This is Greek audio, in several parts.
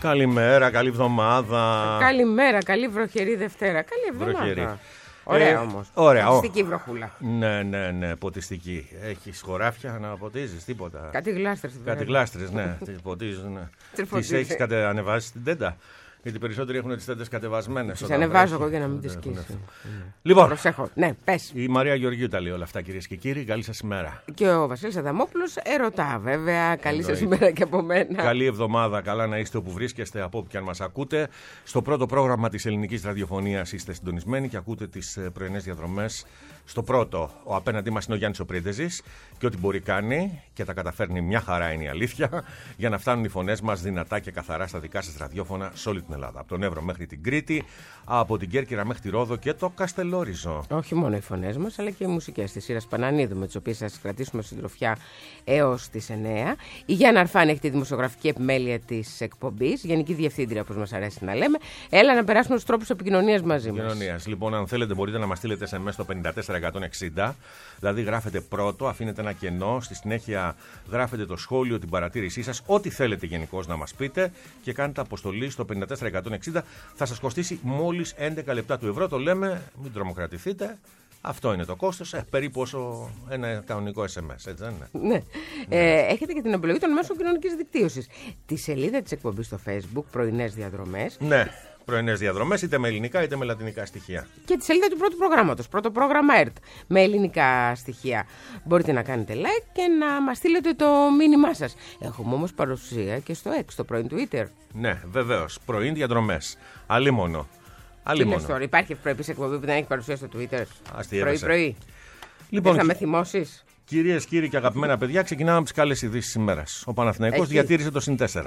Καλημέρα, καλή εβδομάδα. Καλημέρα, καλή βροχερή Δευτέρα. Καλή εβδομάδα. Ωραία όμως. Ωραία. Ποτιστική βροχούλα. Ναι, ποτιστική. Έχεις χωράφια να ποτίζεις, τίποτα? Κάτι γλάστρες. Κάτι γλάστρες, ναι. Τις ποτίζουν. Τις έχεις ανεβάσει στην τέντα? Γιατί οι περισσότεροι έχουν τις τέντες κατεβασμένες. Τις ανεβάζω εγώ για να μην τις σκίσω. Λοιπόν, προσέχω. Ναι, πες. Η Μαρία Γεωργίου τα λέει όλα αυτά, κυρίες και κύριοι. Καλή σας ημέρα. Και ο Βασίλης Αδαμόπουλος ερωτά, βέβαια. Καλή σας ημέρα και από μένα. Καλή εβδομάδα. Καλά να είστε όπου βρίσκεστε, από όπου και αν μας ακούτε. Στο πρώτο πρόγραμμα της ελληνικής ραδιοφωνίας είστε συντονισμένοι και ακούτε τις πρωινές διαδρομές. Στο πρώτο, ο απέναντί μας είναι ο Γιάννης ο Πρίντεζης και ό,τι μπορεί κάνει και τα καταφέρνει, μια χαρά είναι η αλήθεια, για να φτάνουν οι φωνές μας δυνατά και καθαρά στα δικά σας ραδιόφωνα σε όλη την Ελλάδα. Από τον Εύρο μέχρι την Κρήτη, από την Κέρκυρα μέχρι τη Ρόδο και το Καστελόριζο. Όχι μόνο οι φωνές μας, αλλά και οι μουσικές της Σύρας Πανανίδου, με τις οποίες θα σας κρατήσουμε συντροφιά έως τις 9. Η Γιάννα Αρφάνη έχει τη δημοσιογραφική επιμέλεια της εκπομπής, Γενική Διευθύντρια, όπως μας αρέσει να λέμε. Έλα να περάσουμε στους τρόπους επικοινωνίας μαζί μας. Λοιπόν, αν θέλετε, μπορείτε να μας στείλετε SMS στο 54160. Δηλαδή, γράφετε πρώτο, αφήνετε ένα κενό. Στη συνέχεια, γράφετε το σχόλιο, την παρατήρησή σας, ό,τι θέλετε γενικώς να μας πείτε και κάνετε αποστολή στο 54160. Θα σας κοστίσει μόλις 11 λεπτά του ευρώ. Το λέμε, μην τρομοκρατηθείτε. Αυτό είναι το κόστος, περίπου όσο ένα κανονικό SMS, έτσι δεν είναι? Ναι. Έχετε και την επιλογή των μέσων κοινωνικής δικτύωσης. Τη σελίδα της εκπομπής στο Facebook, πρωινές διαδρομές. Ναι. Πρωινές διαδρομές, είτε με ελληνικά είτε με λατινικά στοιχεία. Και τη σελίδα του πρώτου προγράμματος, πρώτο πρόγραμμα ΕΡΤ, με ελληνικά στοιχεία. Μπορείτε να κάνετε like και να μας στείλετε το μήνυμά σας. Έχουμε όμως παρουσία και στο X, στο πρώην Twitter. Ναι, βεβαίως. Πρωιν διαδρομές. Αλίμονο. Τι λες τώρα, υπάρχει ευπρεπής εκπομπή που δεν έχει παρουσία στο Twitter? Αστείευεσαι. Πρωί-πρωί. Λοιπόν, θα με θυμώσεις? Κυρίες, κύριοι και αγαπημένα παιδιά, ξεκινάμε από τις καλές ειδήσεις της ημέρας. Ο Παναθηναϊκός διατήρησε το +4.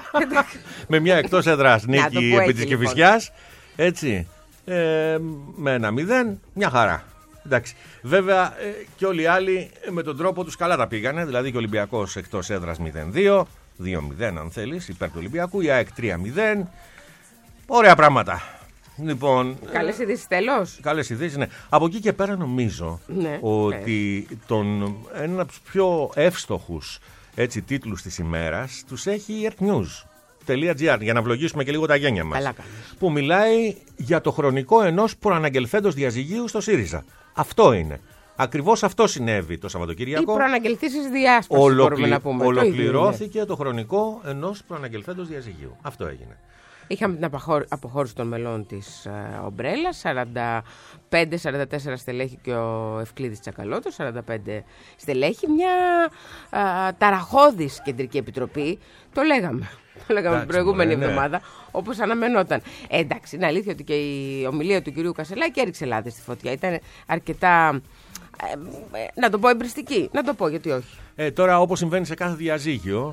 Με μια εκτός έδρας νίκη επί της Κηφισιάς. Έτσι. Με 1-0, μια χαρά. Εντάξει. Βέβαια και όλοι οι άλλοι με τον τρόπο τους καλά τα πήγανε. Δηλαδή και ο Ολυμπιακός εκτός έδρας 0-2, 2-0 αν θέλεις, υπέρ του Ολυμπιακού. Η ΑΕΚ 3-0. Ωραία πράγματα. Λοιπόν, καλές ειδήσεις τέλος. Καλές ειδήσεις, ναι. Από εκεί και πέρα νομίζω ότι ένα από τους πιο εύστοχους τίτλους της ημέρας τους έχει η earthnews.gr, για να βλογίσουμε και λίγο τα γένια μας. Που μιλάει για το χρονικό ενός προαναγγελθέντος διαζυγίου στο ΣΥΡΙΖΑ. Αυτό είναι. Ακριβώς αυτό συνέβη το Σαββατοκύριακο. Η προαναγγελθής διάσπαση, μπορούμε να πούμε. Ολοκληρώθηκε το χρονικό ενός προαναγγελθέντος διαζυγίου. Αυτό έγινε. Είχαμε την αποχώρηση των μελών της Ομπρέλα, 45-44 στελέχη και ο Ευκλήδης Τσακαλώτος, 45 στελέχη. Μια ταραχώδης κεντρική επιτροπή, το λέγαμε την προηγούμενη εβδομάδα, όπως αναμενόταν. Εντάξει, είναι αλήθεια ότι και η ομιλία του κυρίου Κασελάκη έριξε λάδι στη φωτιά. Ήταν αρκετά, να το πω, εμπριστική. Να το πω, γιατί όχι. Τώρα, όπως συμβαίνει σε κάθε διαζύγιο,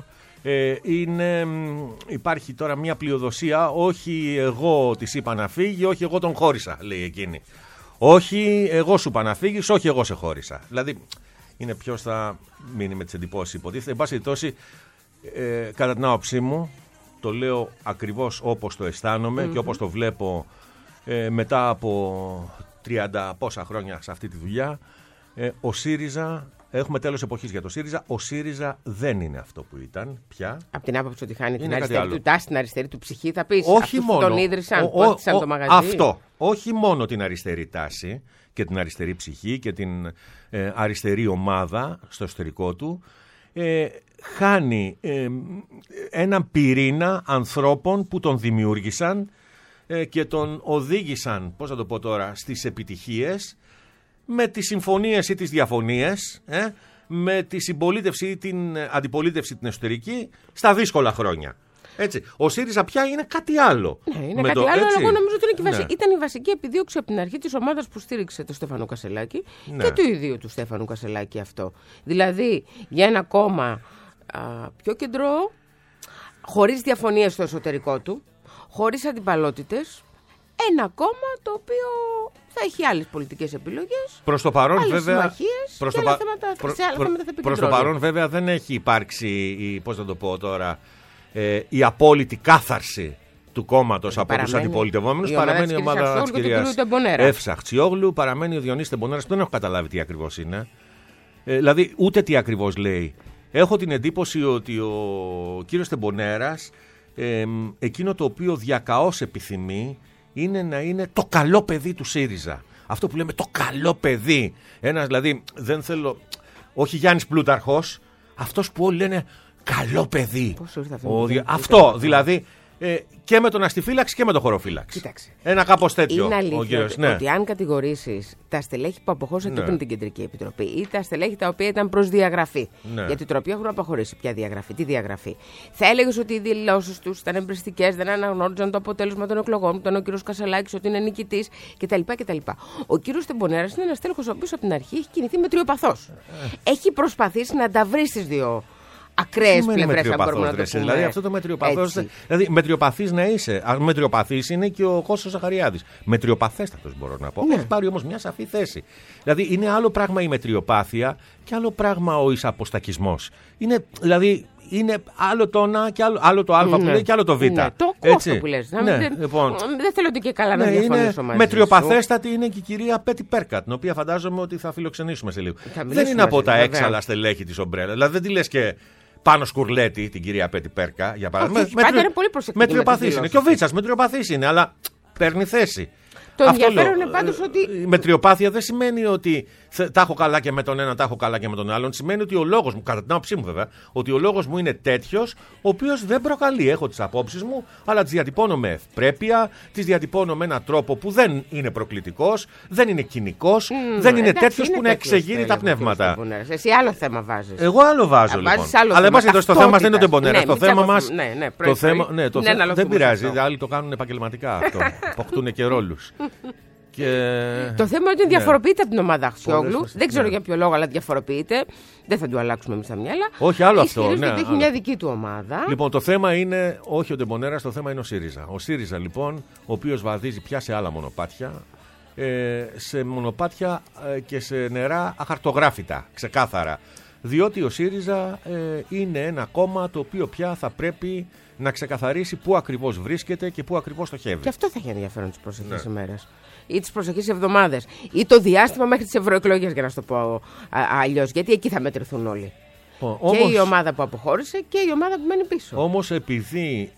υπάρχει τώρα μια πλειοδοσία. Όχι εγώ της είπα να φύγει, όχι εγώ τον χώρισα, λέει εκείνη. Όχι εγώ σου είπα να φύγεις, όχι εγώ σε χώρισα. Δηλαδή είναι ποιος θα μείνει με τις εντυπώσεις, υποτίθεται. Εν πάση περιπτώσει, κατά την άποψή μου, το λέω ακριβώς όπως το αισθάνομαι και όπως το βλέπω μετά από 30 πόσα χρόνια σε αυτή τη δουλειά. Ο ΣΥΡΙΖΑ, έχουμε τέλος εποχής για το ΣΥΡΙΖΑ. Ο ΣΥΡΙΖΑ δεν είναι αυτό που ήταν πια. Από την άποψη ότι χάνει την αριστερή του τάση, την αριστερή του ψυχή, θα πεις. Όχι μόνο. Τον ίδρυσαν, πότισαν το μαγαζί. Αυτό. Όχι μόνο την αριστερή τάση και την αριστερή ψυχή και την αριστερή ομάδα στο εσωτερικό του. Χάνει έναν πυρήνα ανθρώπων που τον δημιούργησαν και τον οδήγησαν, πώς θα το πω τώρα, στις επιτυχίες, με τις συμφωνίες ή τις διαφωνίες, με τη συμπολίτευση ή την αντιπολίτευση την εσωτερική στα δύσκολα χρόνια. Έτσι. Ο ΣΥΡΙΖΑ πια είναι κάτι άλλο. Ναι, είναι κάτι άλλο, αλλά εγώ νομίζω ότι ήταν η βασική επιδίωξη από την αρχή της ομάδας που στήριξε τον Στέφανο Κασελάκη και του ιδίου του Στέφανου Κασελάκη αυτό. Δηλαδή, για ένα κόμμα πιο κεντρό, χωρίς διαφωνίες στο εσωτερικό του, χωρίς αντιπαλότητες, ένα κόμμα το οποίο θα έχει άλλες πολιτικές επιλογές, προς το παρόν, άλλες βέβαια, συμμαχίες και άλλα θέματα θα επικεντρώνει. Προς το παρόν βέβαια δεν έχει υπάρξει, πώς θα το πω τώρα, η απόλυτη κάθαρση του κόμματος από τους αντιπολιτευόμενους. Παραμένει η ομάδα της κυρίας Εύσαχτσιόγλου, παραμένει ο Διονύσης Τεμπονέρας, που δεν έχω καταλάβει τι ακριβώς είναι. Δηλαδή ούτε τι ακριβώς λέει. Έχω την εντύπωση ότι ο κύριος Τεμπονέρας εκείνο το οποίο διακαώς επιθυμεί είναι να είναι το καλό παιδί του ΣΥΡΙΖΑ. Αυτό που λέμε το καλό παιδί. Ένας δηλαδή, δεν θέλω, όχι Γιάννης Πλούταρχος, αυτός που όλοι λένε καλό παιδί. Αυτό δηλαδή. Και με τον αστιφύλαξη και με τον χωροφύλαξη. Κοίταξε. Ένα κάπως τέτοιο. Είναι αλήθεια ότι αν κατηγορήσεις τα στελέχη που αποχώρησαν και πριν την Κεντρική Επιτροπή ή τα στελέχη τα οποία ήταν προς διαγραφή. Γιατί τροπή έχουν αποχωρήσει. Ποια διαγραφή, τι διαγραφή. Θα έλεγες ότι οι δηλώσεις τους ήταν εμπριστικές, δεν αναγνώριζαν το αποτέλεσμα των εκλογών, που ήταν ο κύριος Κασελάκης ότι είναι νικητής κτλ. Ο κύριος Τεμπονέρας είναι ένας τέλεχος ο οποίος από την αρχή έχει κινηθεί μετριοπαθώς. Έχει προσπαθήσει να τα βρει στις δύο ακραίες πλευρές, αν μπορούμε να το πούμε. Δηλαδή αυτό το μετριοπαθώς. Δηλαδή μετριοπαθής να είσαι. Αν μετριοπαθής είναι και ο Κώστας Ζαχαριάδης. Μετριοπαθέστατος μπορώ να πω. Έχει πάρει όμως μια σαφή θέση. Δηλαδή είναι άλλο πράγμα η μετριοπάθεια και άλλο πράγμα ο εισαποστακισμός. Δηλαδή είναι άλλο το ένα και άλλο το α που λέει και άλλο το β. Το κόστο που λες. Λοιπόν, δεν θέλω και καλά να διαφωνήσω μαζί. Μετριοπαθέστατη είναι και η κυρία Πέτη Πέρκα, την οποία φαντάζομαι ότι θα φιλοξενήσουμε σε λίγο. Δεν είναι από τα έξαλα στελέχη της ομπρέλα. Δηλαδή δεν τη λες και πάνω σκουρλέτη την κυρία Πέτη Πέρκα, για παράδειγμα. Είναι πολύ προσεκτική. Μετριοπαθής είναι. Και ο Βίτσας μετριοπαθής είναι, αλλά παίρνει θέση. Το ενδιαφέρον είναι πάντως ότι. Η μετριοπάθεια δεν σημαίνει ότι τα έχω καλά και με τον ένα, τα έχω καλά και με τον άλλον. Σημαίνει ότι ο λόγος μου, κατά την άποψή μου βέβαια, ότι ο λόγος μου είναι τέτοιος, ο οποίος δεν προκαλεί. Έχω τις απόψεις μου, αλλά τις διατυπώνω με ευπρέπεια, τις διατυπώνω με έναν τρόπο που δεν είναι προκλητικός, δεν είναι κοινικός, δεν είναι τέτοιος που να εξεγείρει τα πνεύματα. Εσύ άλλο θέμα βάζεις. Εγώ άλλο βάζω λοιπόν. Αλλά εν πάση περιπτώσει το θέμα μας δεν είναι ο Τεμπονέρας. Το θέμα μας. Δεν πειράζει. Άλλοι το κάνουν επαγγελματικά αυτό. Αποκτούν και ρόλους. Το θέμα είναι ότι διαφοροποιείται από την ομάδα Αξιόγλου. Δεν ξέρω για ποιο λόγο, αλλά διαφοροποιείται. Δεν θα του αλλάξουμε εμείς τα μυαλά. Όχι, άλλο αυτό. Ναι, ότι έχει μια δική του ομάδα. Λοιπόν, το θέμα είναι όχι ο Τεμπονέρας, το θέμα είναι ο ΣΥΡΙΖΑ. Ο ΣΥΡΙΖΑ, λοιπόν, ο οποίος βαδίζει πια σε άλλα μονοπάτια. Σε μονοπάτια και σε νερά αχαρτογράφητα, ξεκάθαρα. Διότι ο ΣΥΡΙΖΑ είναι ένα κόμμα το οποίο πια θα πρέπει να ξεκαθαρίσει πού ακριβώς βρίσκεται και πού ακριβώς στοχεύει. Και αυτό θα έχει ενδιαφέρον τις προσεχείς ημέρες. Ή τις προσεχείς εβδομάδες. Ή το διάστημα μέχρι τις ευρωεκλογές, για να σου το πω αλλιώς. Γιατί εκεί θα μετρηθούν όλοι. Και η ομάδα που αποχώρησε και η ομάδα που μένει πίσω. Όμως επειδή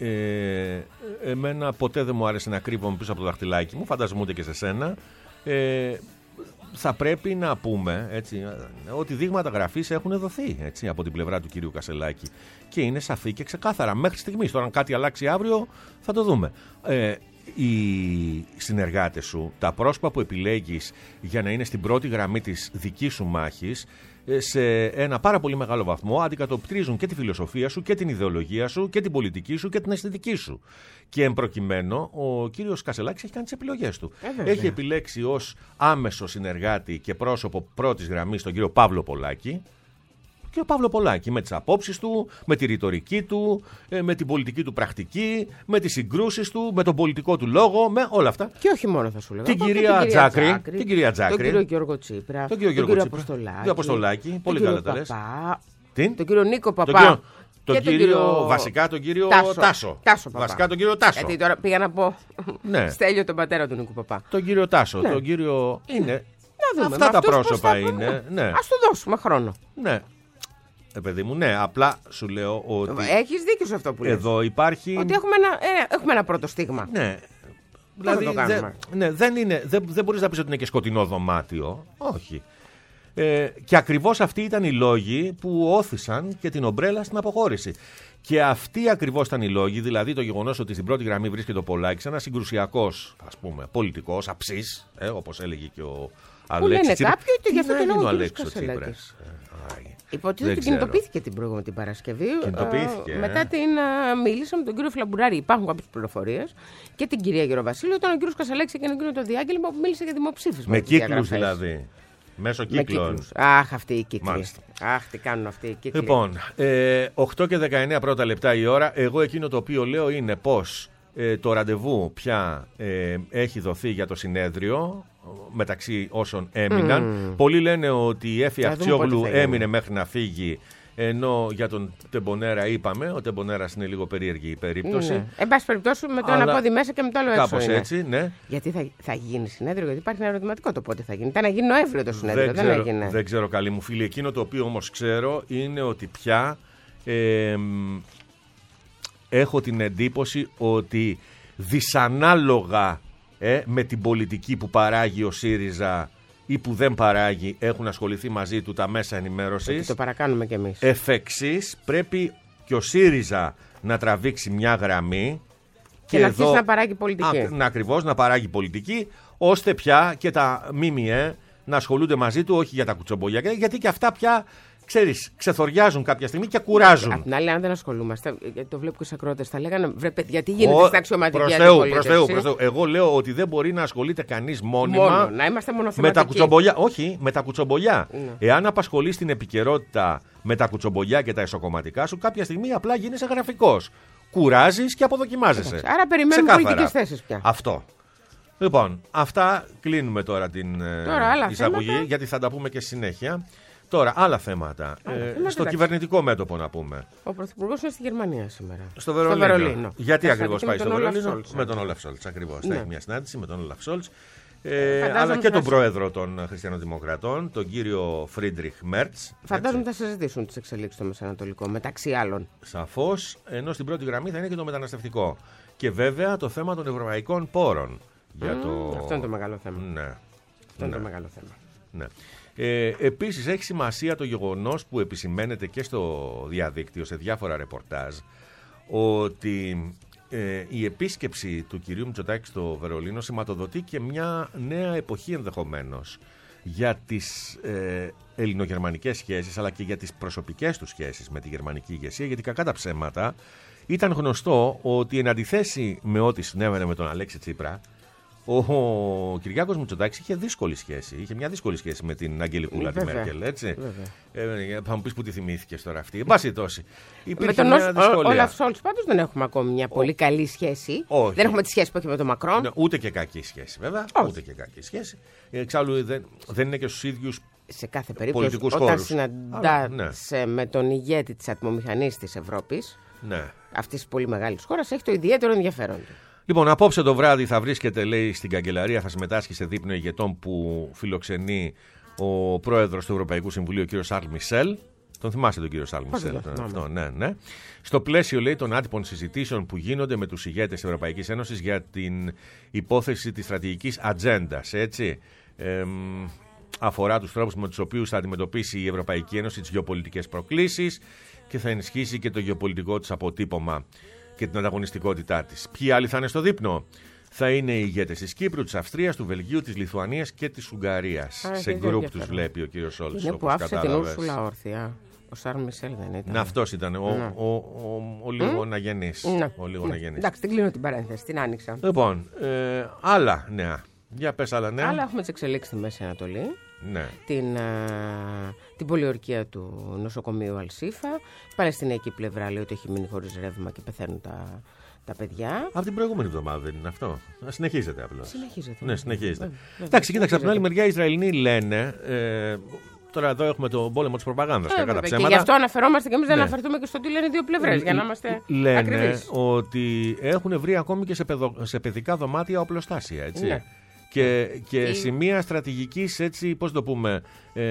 εμένα ποτέ δεν μου άρεσε να κρύβομαι πίσω από το δαχτυλάκι μου, φαντάζομαι ούτε και σε σένα, θα πρέπει να πούμε έτσι, ότι δείγματα γραφής έχουν δοθεί έτσι, από την πλευρά του κυρίου Κασελάκη και είναι σαφή και ξεκάθαρα μέχρι στιγμής. Τώρα αν κάτι αλλάξει αύριο θα το δούμε. Οι συνεργάτες σου, τα πρόσωπα που επιλέγεις για να είναι στην πρώτη γραμμή της δικής σου μάχης, σε ένα πάρα πολύ μεγάλο βαθμό αντικατοπτρίζουν και τη φιλοσοφία σου και την ιδεολογία σου και την πολιτική σου και την αισθητική σου. Και εν προκειμένου, ο κύριος Κασελάκης έχει κάνει τις επιλογές του. Έχει επιλέξει ως άμεσο συνεργάτη και πρόσωπο πρώτης γραμμής τον κύριο Παύλο Πολάκη. Και ο Παύλο Πολάκη με τις απόψεις του, με τη ρητορική του, με την πολιτική του πρακτική, με τις συγκρούσεις του, με τον πολιτικό του λόγο, με όλα αυτά. Και όχι μόνο θα σου λέγα. Την κυρία Τζάκρη. Τον κύριο Γιώργο Τσίπρα. Τον κύριο Αποστολάκη. Πολύ καλά τα λες. Τον κύριο Νίκο Παπά. Βασικά τον κύριο Τάσο. Βασικά τον κύριο Τάσο. Γιατί τώρα πήγα να πω. Στέλιο τον πατέρα του Νίκου Παπά. Τον κύριο Τάσο. Τον κύριο. Είναι. Αυτά τα πρόσωπα είναι. Ας του δώσουμε χρόνο. Ναι. Παιδί μου, ναι, απλά σου λέω ότι. Έχεις δίκιο σε αυτό που λες. Εδώ υπάρχει. Ότι έχουμε ένα πρώτο στίγμα. Ναι. Δηλαδή, δεν μπορείς να πεις ότι είναι και σκοτεινό δωμάτιο. Όχι. Και ακριβώς αυτοί ήταν οι λόγοι που όθησαν και την ομπρέλα στην αποχώρηση. Και αυτοί ακριβώς ήταν οι λόγοι, δηλαδή το γεγονός ότι στην πρώτη γραμμή βρίσκεται ο Πολάκης, ένας συγκρουσιακός, ας πούμε, πολιτικός, αψής, όπως έλεγε και ο Αλέξης. Που λένε κάποιοι ότι γι' αυτό το λόγο ο Αλέξης Τσίπρας. Υποτίθεται ότι κινητοποιήθηκε την προηγούμενη την Παρασκευή. Μετά μίλησα με τον κύριο Φλαμπουράρη. Υπάρχουν κάποιες πληροφορίες. Και την κυρία Γεροβασίλου. Όταν ο κύριος Κασελάκης έκανε εκείνο το διάγγελμα που μίλησε για δημοψήφισμα. Με κύκλους δηλαδή. Μέσω κύκλων. Αχ, αυτοί οι κύκλοι. Αχ, τι κάνουν αυτοί οι κύκλοι. Λοιπόν, 8 και 19 πρώτα λεπτά η ώρα. Εγώ εκείνο το οποίο λέω είναι πως το ραντεβού πια έχει δοθεί για το συνέδριο μεταξύ όσων έμειναν. Πολλοί λένε ότι η Έφη Αξιόγλου έμεινε μέχρι να φύγει, ενώ για τον Τεμπονέρα είπαμε, ο Τεμπονέρας είναι λίγο περίεργη η περίπτωση. Ναι. Εν πάση περιπτώσει με το ένα πόδι μέσα και με το άλλο έξω. Κάπως έτσι, ναι. Γιατί θα γίνει συνέδριο, γιατί υπάρχει ένα ερωτηματικό το πότε θα γίνει. Ήταν να γίνει Νοέμβριο το συνέδριο, δεν έγινε. Δεν ξέρω, καλή μου φίλη. Εκείνο το οποίο όμως ξέρω είναι ότι πια έχω την εντύπωση ότι δυσανάλογα με την πολιτική που παράγει ο ΣΥΡΙΖΑ ή που δεν παράγει, έχουν ασχοληθεί μαζί του τα μέσα ενημέρωσης. Το παρακάνουμε κι εμείς. Εφ' εξής, πρέπει και ο ΣΥΡΙΖΑ να τραβήξει μια γραμμή και να αρχίσει να παράγει πολιτική. Ακριβώς, να παράγει πολιτική, ώστε πια και τα ΜΜΕ να ασχολούνται μαζί του, όχι για τα κουτσομπολιά, γιατί και αυτά πια, ξέρεις, ξεθοριάζουν κάποια στιγμή και κουράζουν. Απ' την άλλη, αν δεν ασχολούμαστε, γιατί το βλέπω και στις ακροατές, θα λέγανε, βρε παιδιά, τι γίνεται στην αξιωματική αντιπολίτευση. Προς Θεού. Εγώ λέω ότι δεν μπορεί να ασχολείται κανείς μόνιμα να είμαστε μονοθεματικοί. με τα κουτσομπολιά. Όχι, με τα κουτσομπολιά. Εάν απασχολείς την επικαιρότητα με τα κουτσομπολιά και τα εσωκομματικά σου, κάποια στιγμή απλά γίνεσαι γραφικός. Κουράζεις και αποδοκιμάζεσαι. Άρα περιμένουμε πολιτικές θέσεις πια. Αυτό. Λοιπόν, αυτά κλείνουμε τώρα την εισαγωγή, γιατί θα τα πούμε και στη συνέχεια. Τώρα, άλλα θέματα. Στο κυβερνητικό μέτωπο να πούμε. Ο Πρωθυπουργός είναι στη Γερμανία σήμερα. Στο Βερολίνο. Γιατί ακριβώς πάει στο Βερολίνο? Με τον Όλαφ Σόλτς. Ακριβώς. Θα έχει μια συνάντηση με τον Όλαφ Σόλτς. Αλλά και τον πρόεδρο των Χριστιανοδημοκρατών, τον κύριο Φρίντριχ Μέρτς. Φαντάζομαι θα συζητήσουν τις εξελίξεις στο Μεσανατολικό, μεταξύ άλλων. Σαφώς, ενώ στην πρώτη γραμμή θα είναι και το μεταναστευτικό. Και βέβαια το θέμα των ευρωπαϊκών πόρων. Αυτό είναι το μεγάλο θέμα. Ναι. Αυτό είναι το μεγάλο θέμα. Ναι. Επίσης έχει σημασία το γεγονός που επισημαίνεται και στο διαδίκτυο σε διάφορα ρεπορτάζ, ότι η επίσκεψη του κυρίου Μητσοτάκη στο Βερολίνο σηματοδοτεί και μια νέα εποχή ενδεχομένως για τις ελληνογερμανικές σχέσεις, αλλά και για τις προσωπικές του σχέσεις με τη γερμανική ηγεσία, γιατί κακά τα ψέματα ήταν γνωστό ότι εν αντιθέσει με ό,τι συνέβαινε με τον Αλέξη Τσίπρα, ο Κυριάκος Μητσοτάκης είχε μια δύσκολη σχέση με την Αγγελικούλα τη Μέρκελ, έτσι. Θα μου πεις που τη θυμήθηκες τώρα αυτή. Εν πάση τόση. Με τον Όλαφ Σόλτς πάντως δεν έχουμε ακόμη μια πολύ καλή σχέση. Όχι. Δεν έχουμε τη σχέση που έχει με τον Μακρόν. Ναι, ούτε και κακή σχέση, βέβαια. Ούτε και κακή σχέση. Εξάλλου δεν είναι και στους ίδιους. Σε κάθε περίπτωση, όταν συναντάσαι με τον ηγέτη της ατμομηχανής της Ευρώπης, αυτής της πολύ μεγάλης χώρας, έχει το ιδιαίτερο ενδιαφέρον του. Λοιπόν, απόψε το βράδυ θα βρίσκεται, λέει, στην Καγκελαρία, θα συμμετάσχει σε δείπνο ηγετών που φιλοξενεί ο πρόεδρος του Ευρωπαϊκού Συμβουλίου, ο κύριος Σαρλ Μισελ. Τον θυμάστε τον κύριο Σαρλ Μισελ? Ναι. Στο πλαίσιο, λέει, των άτυπων συζητήσεων που γίνονται με τους ηγέτες της Ευρωπαϊκής Ένωσης για την υπόθεση της στρατηγικής ατζέντας, έτσι. Αφορά τους τρόπους με τους οποίους θα αντιμετωπίσει η Ευρωπαϊκή Ένωση τις γεωπολιτικές προκλήσεις και θα ενισχύσει και το γεωπολιτικό της αποτύπωμα και την ανταγωνιστικότητά της. Ποιοι άλλοι θα είναι στο δείπνο? Θα είναι οι ηγέτες της Κύπρου, της Αυστρίας, του Βελγίου, της Λιθουανίας και της Ουγγαρίας. Σε γκρουπ τους βλέπει ο κύριος Σόλτς. Είναι που άφησε την Ούρσουλα όρθια. Ο Σαρλ Μισελ δεν ήταν? Αυτός ήταν. Ο λίγο να γεννήσει. Εντάξει, την κλείνω την παρένθεση, την άνοιξα. Λοιπόν, άλλα νέα. Για πες άλλα νέα. Άλλα έχουμε τις εξελίξεις στη Μέση Ανατολή. Ναι. Την πολιορκία του νοσοκομείου Αλσίφα. Η Παλαιστινιακή πλευρά λέει ότι έχει μείνει χωρίς ρεύμα και πεθαίνουν τα παιδιά. Από την προηγούμενη εβδομάδα δεν είναι αυτό? Συνεχίζεται απλώς. Συνεχίζεται. Ναι, συνεχίζεται. Εντάξει, κοίταξε, από την άλλη μεριά οι Ισραηλοί λένε. Τώρα εδώ έχουμε τον πόλεμο της προπαγάνδας. Και γι' αυτό αναφερόμαστε και εμείς να αναφερθούμε και στο τι λένε οι δύο πλευρές, για να είμαστε ακριβείς. Λένε ότι έχουν βρει ακόμη και σε παιδικά δωμάτια οπλοστάσια, έτσι. Ναι. Και σημεία στρατηγικής, έτσι, πώς το πούμε,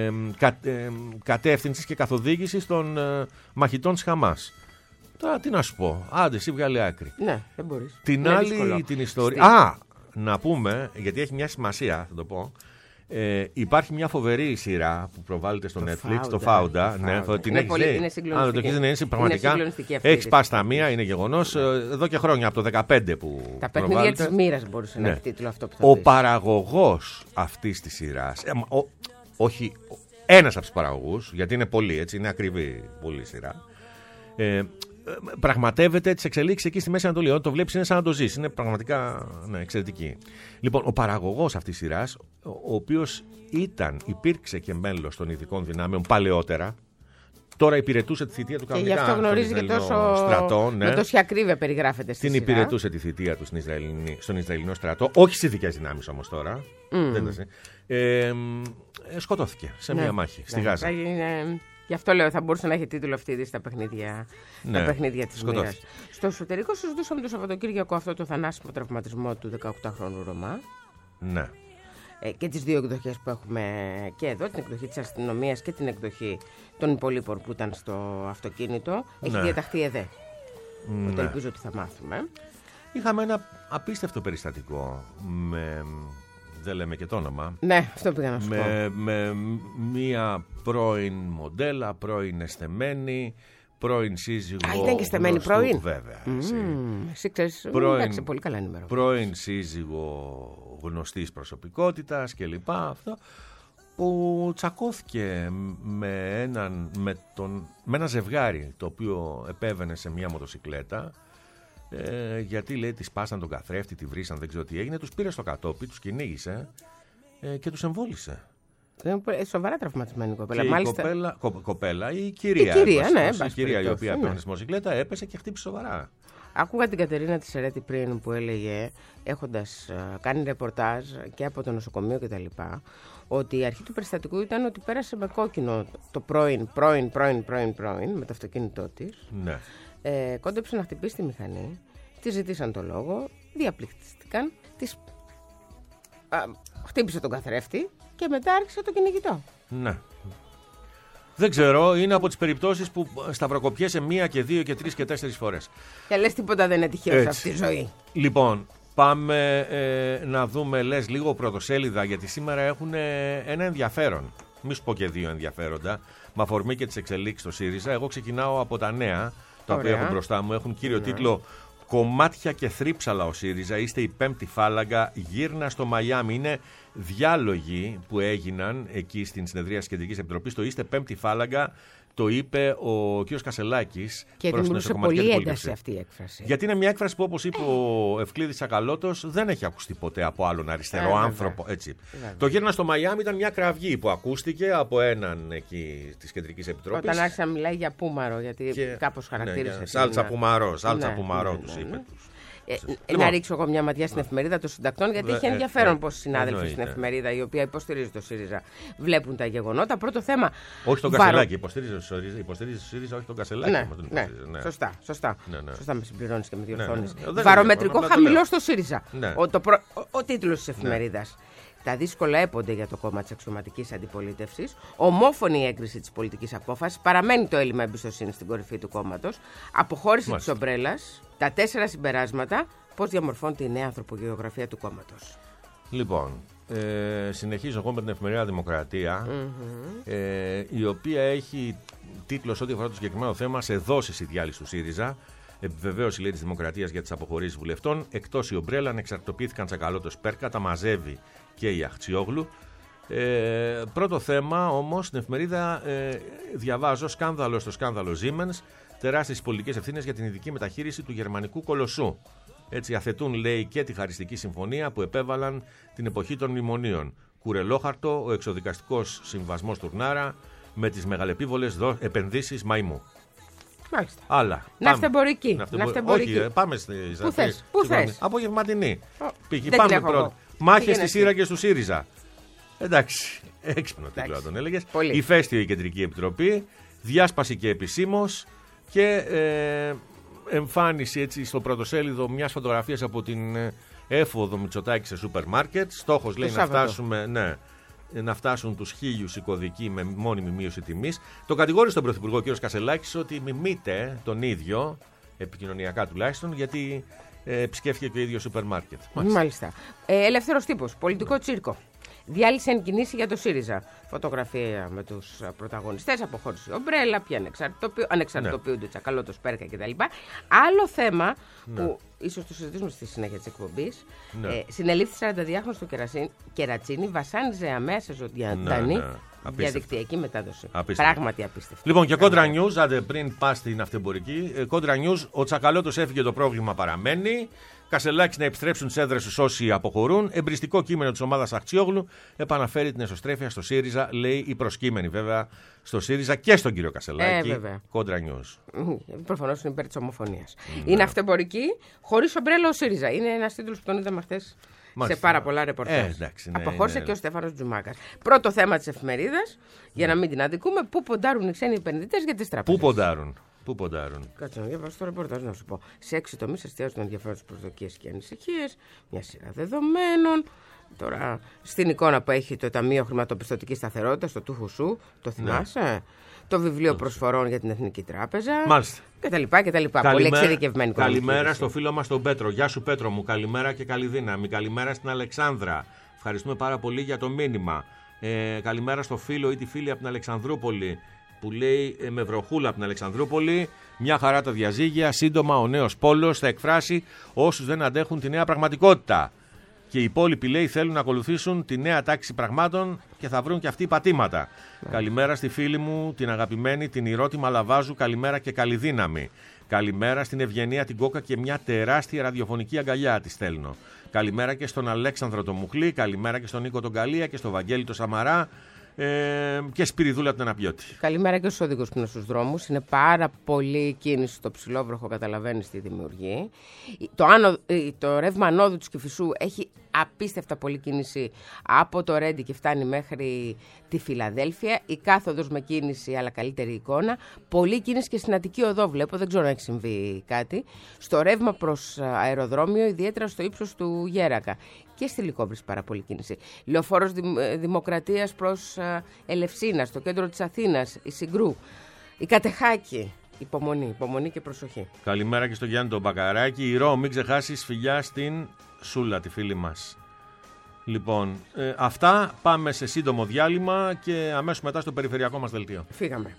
κατεύθυνσης και καθοδήγησης των μαχητών της Χαμάς. Τώρα τι να σου πω, άντε εσύ βγάλε άκρη. Ναι, δεν μπορείς. Την άλλη την ιστορία. Να πούμε, γιατί έχει μια σημασία, θα το πω. Υπάρχει μια φοβερή σειρά που προβάλλεται στο Netflix, το Fauda. Την έχεις δει? Είναι συγκλονιστική. Πραγματικά έχει σπάσει τα μία, είναι γεγονός. Εδώ και χρόνια, από το 2015 που τα παιχνίδια της μοίρας μπορούσε να έχει τίτλο αυτό που θα πεις. Ο παραγωγός αυτής της σειράς, όχι ένας από τους παραγωγούς, γιατί είναι πολύ, έτσι, είναι ακριβή πολύ σειρά, πραγματεύεται τις εξελίξεις εκεί στη Μέση Ανατολή. Όταν το βλέπεις είναι σαν να το ζεις. Είναι πραγματικά εξαιρετική. Λοιπόν, ο παραγωγός αυτής της σειράς, ο οποίος υπήρξε και μέλος των ειδικών δυνάμεων παλαιότερα, τώρα υπηρετούσε τη θητεία του κανονικά. Και γι' αυτό γνωρίζει και τόσο στρατό. Με τόση ακρίβεια περιγράφεται στη σειρά. Την υπηρετούσε τη θητεία του στον Ισραηλινό στρατό, όχι στις ειδικές δυνάμεις όμως τώρα. Σκοτώθηκε σε μια μάχη στη Γάζα. Γι' αυτό λέω θα μπορούσε να έχει τίτλο αυτή στα παιχνίδια, τα παιχνίδια της μοίρας. Στο εσωτερικό συζητούσαμε το Σαββατοκύριακο αυτό το θανάσιμο τραυματισμό του 18χρονου Ρωμά. Ναι. Και τις δύο εκδοχές που έχουμε και εδώ, την εκδοχή της αστυνομίας και την εκδοχή των υπολείπων που ήταν στο αυτοκίνητο. Έχει διαταχθεί ΕΔΕ. Οπότε ελπίζω ότι θα μάθουμε. Είχαμε ένα απίστευτο περιστατικό δεν λέμε και το όνομα. Ναι, αυτό πήγα να σου πω. Με μία πρώην μοντέλα, πρώην εστεμένη, πρώην σύζυγο. Ήταν και στεμένη πρώην. Βέβαια. Εσύ ξέρεις, εντάξει, πολύ καλά ενημερωμένη. Πρώην σύζυγο γνωστής προσωπικότητας κλπ. Αυτό που τσακώθηκε με ένα ζευγάρι το οποίο επέβαινε σε μια μοτοσικλέτα. Γιατί λέει τη σπάσαν τον καθρέφτη, τη βρίσαν, δεν ξέρω τι έγινε. Τους πήρε στο κατόπι, τους κυνήγησε και τους εμβόλισε. Σοβαρά τραυματισμένη κοπέλα. Και μάλιστα. Η κυρία. Η κυρία η οποία έπαιρνε στη μοτοσικλέτα έπεσε και χτύπησε σοβαρά. Άκουγα την Κατερίνα τη Σερέτη πριν που έλεγε, έχοντας κάνει ρεπορτάζ και από το νοσοκομείο κτλ., ότι η αρχή του περιστατικού ήταν ότι πέρασε με κόκκινο το πρώην με το αυτοκίνητό της. Ναι. Κόντεψε να χτυπήσει τη μηχανή, τη ζητήσαν το λόγο, διαπληκτίστηκαν, χτύπησε τον καθρέφτη και μετά άρχισε το κυνηγητό. Ναι. Δεν ξέρω, είναι από τις περιπτώσεις που σταυροκοπιέσαι 1 και 2 και 3 και 4 φορές. Και λες τίποτα δεν είναι τυχαίο σε αυτή τη ζωή. Λοιπόν, πάμε να δούμε, λες, λίγο πρωτοσέλιδα, γιατί σήμερα έχουν ένα ενδιαφέρον. Μη σου πω και 2 ενδιαφέροντα, με αφορμή και τις εξελίξεις στο ΣΥΡΙΖΑ. Εγώ ξεκινάω από τα νέα, τα οποία έχω μπροστά μου. Έχουν κύριο τίτλο «Κομμάτια και θρύψαλα ο ΣΥΡΙΖΑ, είστε η πέμπτη φάλαγγα, γύρνα στο Μαϊάμι». Είναι διάλογοι που έγιναν εκεί στην συνεδρία της Κεντρικής Επιτροπής. Το «είστε πέμπτη φάλαγγα» το είπε ο κ. Κασελάκης. Και δημιουργούσε πολύ ένταση αυτή η έκφραση. Γιατί είναι μια έκφραση που, όπως είπε ο Ευκλήδης Τσακαλώτος, δεν έχει ακουστεί ποτέ από άλλον αριστερό άνθρωπο. Έτσι. Το «γύρνα στο Μαϊάμι» ήταν μια κραυγή που ακούστηκε από έναν εκεί της Κεντρικής Επιτροπής. Όταν άρχισε να μιλάει για πούμαρο, γιατί κάπως χαρακτήρισε. Ναι, σάλτσα πουμαρό τους είπε. Να ρίξω εγώ μια ματιά στην εφημερίδα των συντακτών, γιατί είχε ενδιαφέρον πως οι συνάδελφοι στην εφημερίδα, η οποία υποστηρίζει το ΣΥΡΙΖΑ, βλέπουν τα γεγονότα. Πρώτο θέμα. Όχι τον Κασελάκη, υποστηρίζει το ΣΥΡΙΖΑ, όχι τον Κασελάκη. Ναι. Σωστά. Σωστά με συμπληρώνεις και με διορθώνεις. Βαρομετρικό χαμηλό στο ΣΥΡΙΖΑ. Ο τίτλος της εφημερίδας. Τα δύσκολα έπονται για το κόμμα της αξιωματικής αντιπολίτευσης. Ομόφωνη έγκριση της πολιτικής απόφασης. Παραμένει το έλλειμμα εμπιστοσύνης στην κορυφή του κόμματος. Αποχώρηση της ομπρέλας. Τα 4 συμπεράσματα. Πώς διαμορφώνεται η νέα ανθρωπογεωγραφία του κόμματος. Λοιπόν, συνεχίζω εγώ με την εφημερίδα Δημοκρατία, η οποία έχει τίτλο ό,τι αφορά το συγκεκριμένο θέμα «Σε δόσεις η διάλυση του ΣΥΡΙΖΑ». Επιβεβαίωση, λέει, της Δημοκρατίας για τις αποχωρήσεις βουλευτών. Εκτός η ομπρέλα, ανεξαρτητοποιήθηκαν Τσακαλώτος, Πέρκα, τα μαζεύει και η Αχτσιόγλου. Πρώτο θέμα όμως, στην εφημερίδα διαβάζω σκάνδαλο στο σκάνδαλο Siemens, τεράστιες πολιτικές ευθύνες για την ειδική μεταχείριση του γερμανικού κολοσσού. Έτσι αθετούν, λέει, και τη χαριστική συμφωνία που επέβαλαν την εποχή των μνημονίων. Κουρελόχαρτο, ο εξοδικαστικός συμβασμός Τουρνάρα με τις μεγαλεπίβολες επενδύσεις Μαϊμού. Μάλιστα. Άλλα. Ναυτεμπορική. Όχι, πάμε στη Πού θες. Απογευματινή. Πάμε πρώτα. Μάχες στις σύραγγες του ΣΥΡΙΖΑ. Εντάξει. Έξυπνο τίτλο να τον έλεγες. Ηφαίστειο η Κεντρική Επιτροπή. Διάσπαση και επισήμως. Και εμφάνιση, έτσι, στο πρωτοσέλιδο μιας φωτογραφίας από την έφοδο Μητσοτάκη σε σούπερ μάρκετ. Στόχος, λέει, να φτάσουν τους 1.000 οι κωδικοί με μόνιμη μείωση τιμής. Το κατηγόρησε τον Πρωθυπουργό κ. Κασελάκης ότι μιμείται τον ίδιο, επικοινωνιακά τουλάχιστον, γιατί επισκέφθηκε και ο ίδιο σούπερ μάρκετ. Μάλιστα. Ελεύθερος τύπος. Πολιτικό τσίρκο. Διάλυση εν κινήσει για το ΣΥΡΙΖΑ. Φωτογραφία με τους πρωταγωνιστές, αποχώρηση ομπρέλα, ποιοι ανεξαρτητοποιούνται, Τσακαλώτος, Πέρκα κτλ. Άλλο θέμα που ίσως το συζητήσουμε στη συνέχεια της εκπομπής. Συνελήφθη 42χρονος στο Κερατσίνι, βασάνιζε αμαία σε ζωντανή διαδικτυακή μετάδοση. Πράγματι απίστευτο. Λοιπόν, και κόντρα news, άντε πριν πας στην αυτεμπορική. Κόντρα news, ο Τσακαλώτος έφυγε, το πρόβλημα παραμένει. Κασελάκης να επιστρέψουν τις έδρες τους όσοι αποχωρούν. Εμπριστικό κείμενο της ομάδας Αχτσιόγλου επαναφέρει την εσωστρέφεια στο ΣΥΡΙΖΑ, λέει η προσκύμενη βέβαια στο ΣΥΡΙΖΑ και στον κύριο Κασελάκη. Κόντρα news. Προφανώς είναι υπέρ της ομοφωνίας. Είναι αυτεμπορική, χωρίς ομπρέλα ο ΣΥΡΙΖΑ. Είναι ένας τίτλος που τον είδαμε χθες σε πάρα πολλά ρεπορτάζ. Αποχώρησε και ο Στέφανος Τζουμάκας. Πρώτο θέμα της εφημερίδας, για να μην την αδικούμε, πού ποντάρουν οι ξένοι επενδυτές για τις τράπεζες. Πού ποντάρουν. Πού ποντάρουν? Κάτσε να διαβάσω το ρεπορτάζ να σου πω. Σε 6 τομείς εστιάζουν ενδιαφέρουσες προσδοκίες και ανησυχίες, μια σειρά δεδομένων. Τώρα, στην εικόνα που έχει το Ταμείο Χρηματοπιστωτικής Σταθερότητας, το ΤΟΥΧΟΥΣΟΥ, το θυμάσαι? Ναι. Το βιβλίο προσφορών για την Εθνική Τράπεζα. Μάλιστα. Κτλ. Πολύ εξειδικευμένη εικόνα. Καλημέρα στο φίλο μας τον Πέτρο. Γεια σου, Πέτρο μου. Καλημέρα και καλή δύναμη. Καλημέρα στην Αλεξάνδρα. Ευχαριστούμε πάρα πολύ για το μήνυμα. Καλημέρα στο φίλο ή τη φίλη από την Αλεξανδρούπολη που λέει με βροχούλα από την Αλεξανδρούπολη. Μια χαρά τα διαζύγια. Σύντομα ο νέος πόλος θα εκφράσει όσους δεν αντέχουν τη νέα πραγματικότητα. Και οι υπόλοιποι, λέει, θέλουν να ακολουθήσουν τη νέα τάξη πραγμάτων και θα βρουν και αυτοί πατήματα. Καλημέρα στη φίλη μου, την αγαπημένη, την Ηρώτη Μαλαβάζου. Καλημέρα και καλή δύναμη. Καλημέρα στην Ευγενία την Κόκα και μια τεράστια ραδιοφωνική αγκαλιά τη στέλνω. Καλημέρα και στον Αλέξανδρο τον Μουχλή. Καλημέρα και στον Νίκο τον Καλία και στον Βαγγέλη τον Σαμαρά. Και Σπυριδούλα τον Αναπιώτη. Καλημέρα και στους οδηγούς που είναι στους δρόμους. Είναι πάρα πολύ κίνηση στο Ψηλόβροχο, καταλαβαίνεις τι δημιουργεί. Το ρεύμα ανόδου του Κηφισού έχει απίστευτα πολύ κίνηση από το Ρέντι και φτάνει μέχρι τη Φιλαδέλφια. Η κάθοδος με κίνηση, αλλά καλύτερη εικόνα. Πολύ κίνηση και στην Αττική Οδό βλέπω, δεν ξέρω αν έχει συμβεί κάτι. Στο ρεύμα προς αεροδρόμιο, ιδιαίτερα στο ύψος του Γέρακα. Και στη Λυκόβρηση πάρα πολύ κίνηση. Λεωφόρος Δημοκρατίας προς Ελευσίνα, στο κέντρο της Αθήνας, η Συγκρού, η Κατεχάκη. Υπομονή και προσοχή. Καλημέρα και στο Γιάννη τον Μπακαράκη. Η Ρο, μην ξεχάσεις φιλιά στην Σούλα, τη φίλη μας. Λοιπόν, αυτά. Πάμε σε σύντομο διάλειμμα και αμέσως μετά στο περιφερειακό μας δελτίο. Φύγαμε.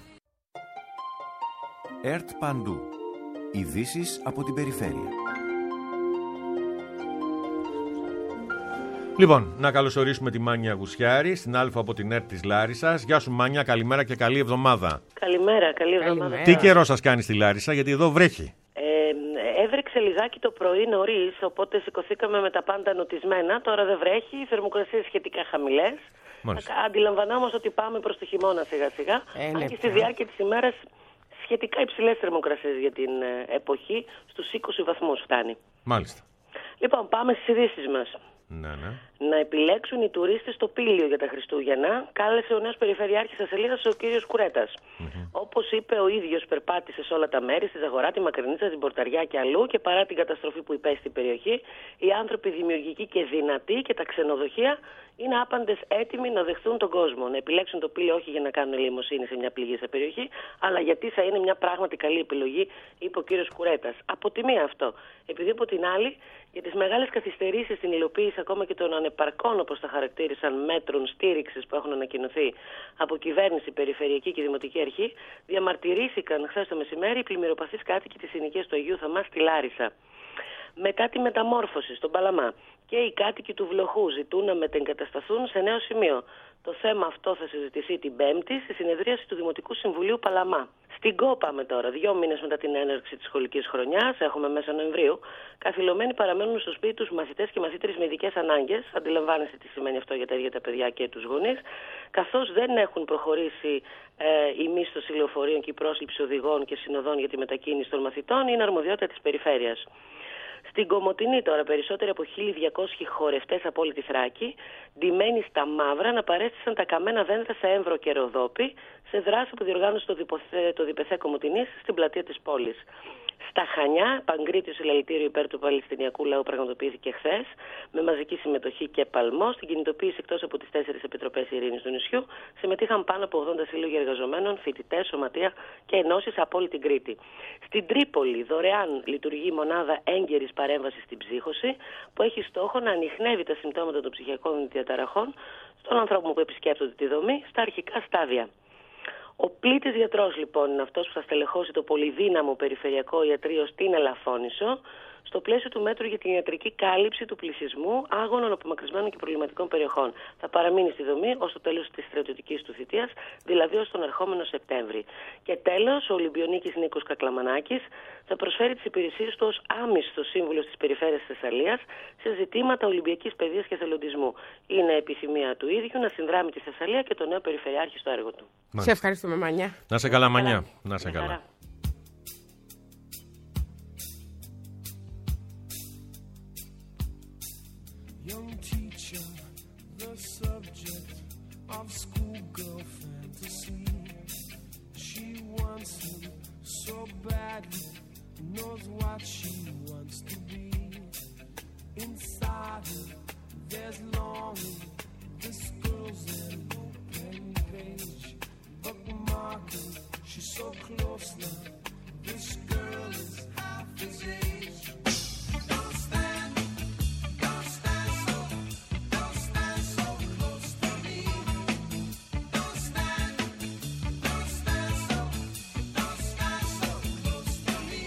ΕΡΤ Παντού. Ειδήσεις από την περιφέρεια. Λοιπόν, να καλωσορίσουμε τη Μάνια Γουσιάρη, στην Α από την ΕΡΤ της Λάρισσας. Γεια σου Μάνια, καλημέρα και καλή εβδομάδα. Καλημέρα, καλή εβδομάδα. Τι καιρό σας κάνει στη Λάρισα, γιατί εδώ βρέχει? Έβρεξε λιγάκι το πρωί νωρίς, οπότε σηκωθήκαμε με τα πάντα νοτισμένα. Τώρα δεν βρέχει, οι θερμοκρασίες σχετικά χαμηλές. Αντιλαμβανόμαστε ότι πάμε προς το χειμώνα σιγά-σιγά. Αν και στη διάρκεια της ημέρας σχετικά υψηλές θερμοκρασίες για την εποχή, στους 20 βαθμούς φτάνει. Μάλιστα. Λοιπόν, πάμε στις ειδήσεις μας. Ναι. Να επιλέξουν οι τουρίστες το Πήλιο για τα Χριστούγεννα, κάλεσε ο νέος Περιφερειάρχης Ασσελίδας, ο κύριος Κουρέτας. Όπως είπε ο ίδιος, περπάτησε σε όλα τα μέρη, στη Ζαγορά, τη Μακρινίτσα, την Πορταριά και αλλού, και παρά την καταστροφή που υπέστη η περιοχή, οι άνθρωποι δημιουργικοί και δυνατοί και τα ξενοδοχεία είναι άπαντες έτοιμοι να δεχθούν τον κόσμο. Να επιλέξουν το Πήλιο όχι για να κάνουν ελεημοσύνη σε μια πληγή σε περιοχή, αλλά γιατί θα είναι μια πράγματι καλή επιλογή, είπε ο κύριος Κουρέτας. Από τη μία αυτό. Επειδή από την άλλη, για τις μεγάλες καθυστερήσεις στην υλοποίηση ακόμα και των ανεπαρκών, όπως τα χαρακτήρισαν, μέτρων στήριξης που έχουν ανακοινωθεί από κυβέρνηση, περιφερειακή και δημοτική αρχή, διαμαρτυρήθηκαν χθες το μεσημέρι οι πλημμυροπαθείς κάτοικοι της συνοικίας του Αγίου Θωμά στη Λάρισα. Μετά τη μεταμόρφωση στον Παλαμά και οι κάτοικοι του Βλοχού ζητούν να μετεγκατασταθούν σε νέο σημείο. Το θέμα αυτό θα συζητηθεί την Πέμπτη στη συνεδρίαση του Δημοτικού Συμβουλίου Παλαμά. Στην ΚΟ πάμε τώρα. 2 μήνες μετά την έναρξη της σχολικής χρονιάς, έχουμε μέσα Νοεμβρίου, καθυλωμένοι παραμένουν στο σπίτι τους μαθητές και μαθήτρες με ειδικές ανάγκες. Αντιλαμβάνεστε τι σημαίνει αυτό για τα ίδια τα παιδιά και τους γονείς. Καθώς δεν έχουν προχωρήσει η μίσθωση λεωφορείων και η πρόσληψη οδηγών και συνοδών για τη μετακίνηση των μαθητών, είναι αρμοδιότητα της περιφέρειας. Στην Κομοτηνή τώρα, περισσότεροι από 1.200 χορευτές από όλη τη Θράκη, ντυμένοι στα μαύρα, να παρέστησαν τα καμένα δέντρα σε Έμβρο και Ροδόπη, σε δράση που διοργάνωσε το ΔΠΘ Κομοτηνής στην πλατεία της πόλης. Στα Χανιά, παγκρίτιο συλλαλητήριο υπέρ του Παλαιστινιακού λαού πραγματοποιήθηκε χθες, με μαζική συμμετοχή και παλμό. Στην κινητοποίηση, εκτός από τις 4 επιτροπές ειρήνης του νησιού, συμμετείχαν πάνω από 80 σύλλογοι εργαζομένων, φοιτητές, σωματεία και ενώσεις από όλη την Κρήτη. Στην Τρίπολη, δωρεάν λειτουργεί η μονάδα έγκαιρης παρέμβασης στην ψύχωση, που έχει στόχο να ανιχνεύει τα συμπτώματα των ψυχιακών διαταραχών στον ανθρώπο που επισκέπτονται τη δομή στα αρχικά στάδια. Ο πλήτης γιατρός λοιπόν είναι αυτός που θα στελεχώσει το πολυδύναμο περιφερειακό ιατρείο στην Ελαφώνησο, στο πλαίσιο του μέτρου για την ιατρική κάλυψη του πληθυσμού άγωνων, απομακρυσμένων και προβληματικών περιοχών. Θα παραμείνει στη δομή ως το τέλος της στρατιωτικής του θητείας, δηλαδή ως τον ερχόμενο Σεπτέμβρη. Και τέλος, ο Ολυμπιονίκης Νίκος Κακλαμανάκης θα προσφέρει τις υπηρεσίες του ως άμυστος σύμβουλος της Περιφέρειας της Θεσσαλίας σε ζητήματα Ολυμπιακής παιδείας και εθελοντισμού. Είναι επιθυμία του ίδιου να συνδράμει τη Θεσσαλία και τον νέο Περιφερειάρχη στο έργο του. Σε ευχαριστούμε, Μανιά. Να σε καλά, Μανιά. Να σε καλά. Of schoolgirl fantasy, she wants him so so badly, knows what she wants to be. Inside her, there's longing. This girl's an open page, bookmarking. She's so close now. This girl is half his age. Don't stand so close to me. Don't stand so close to me.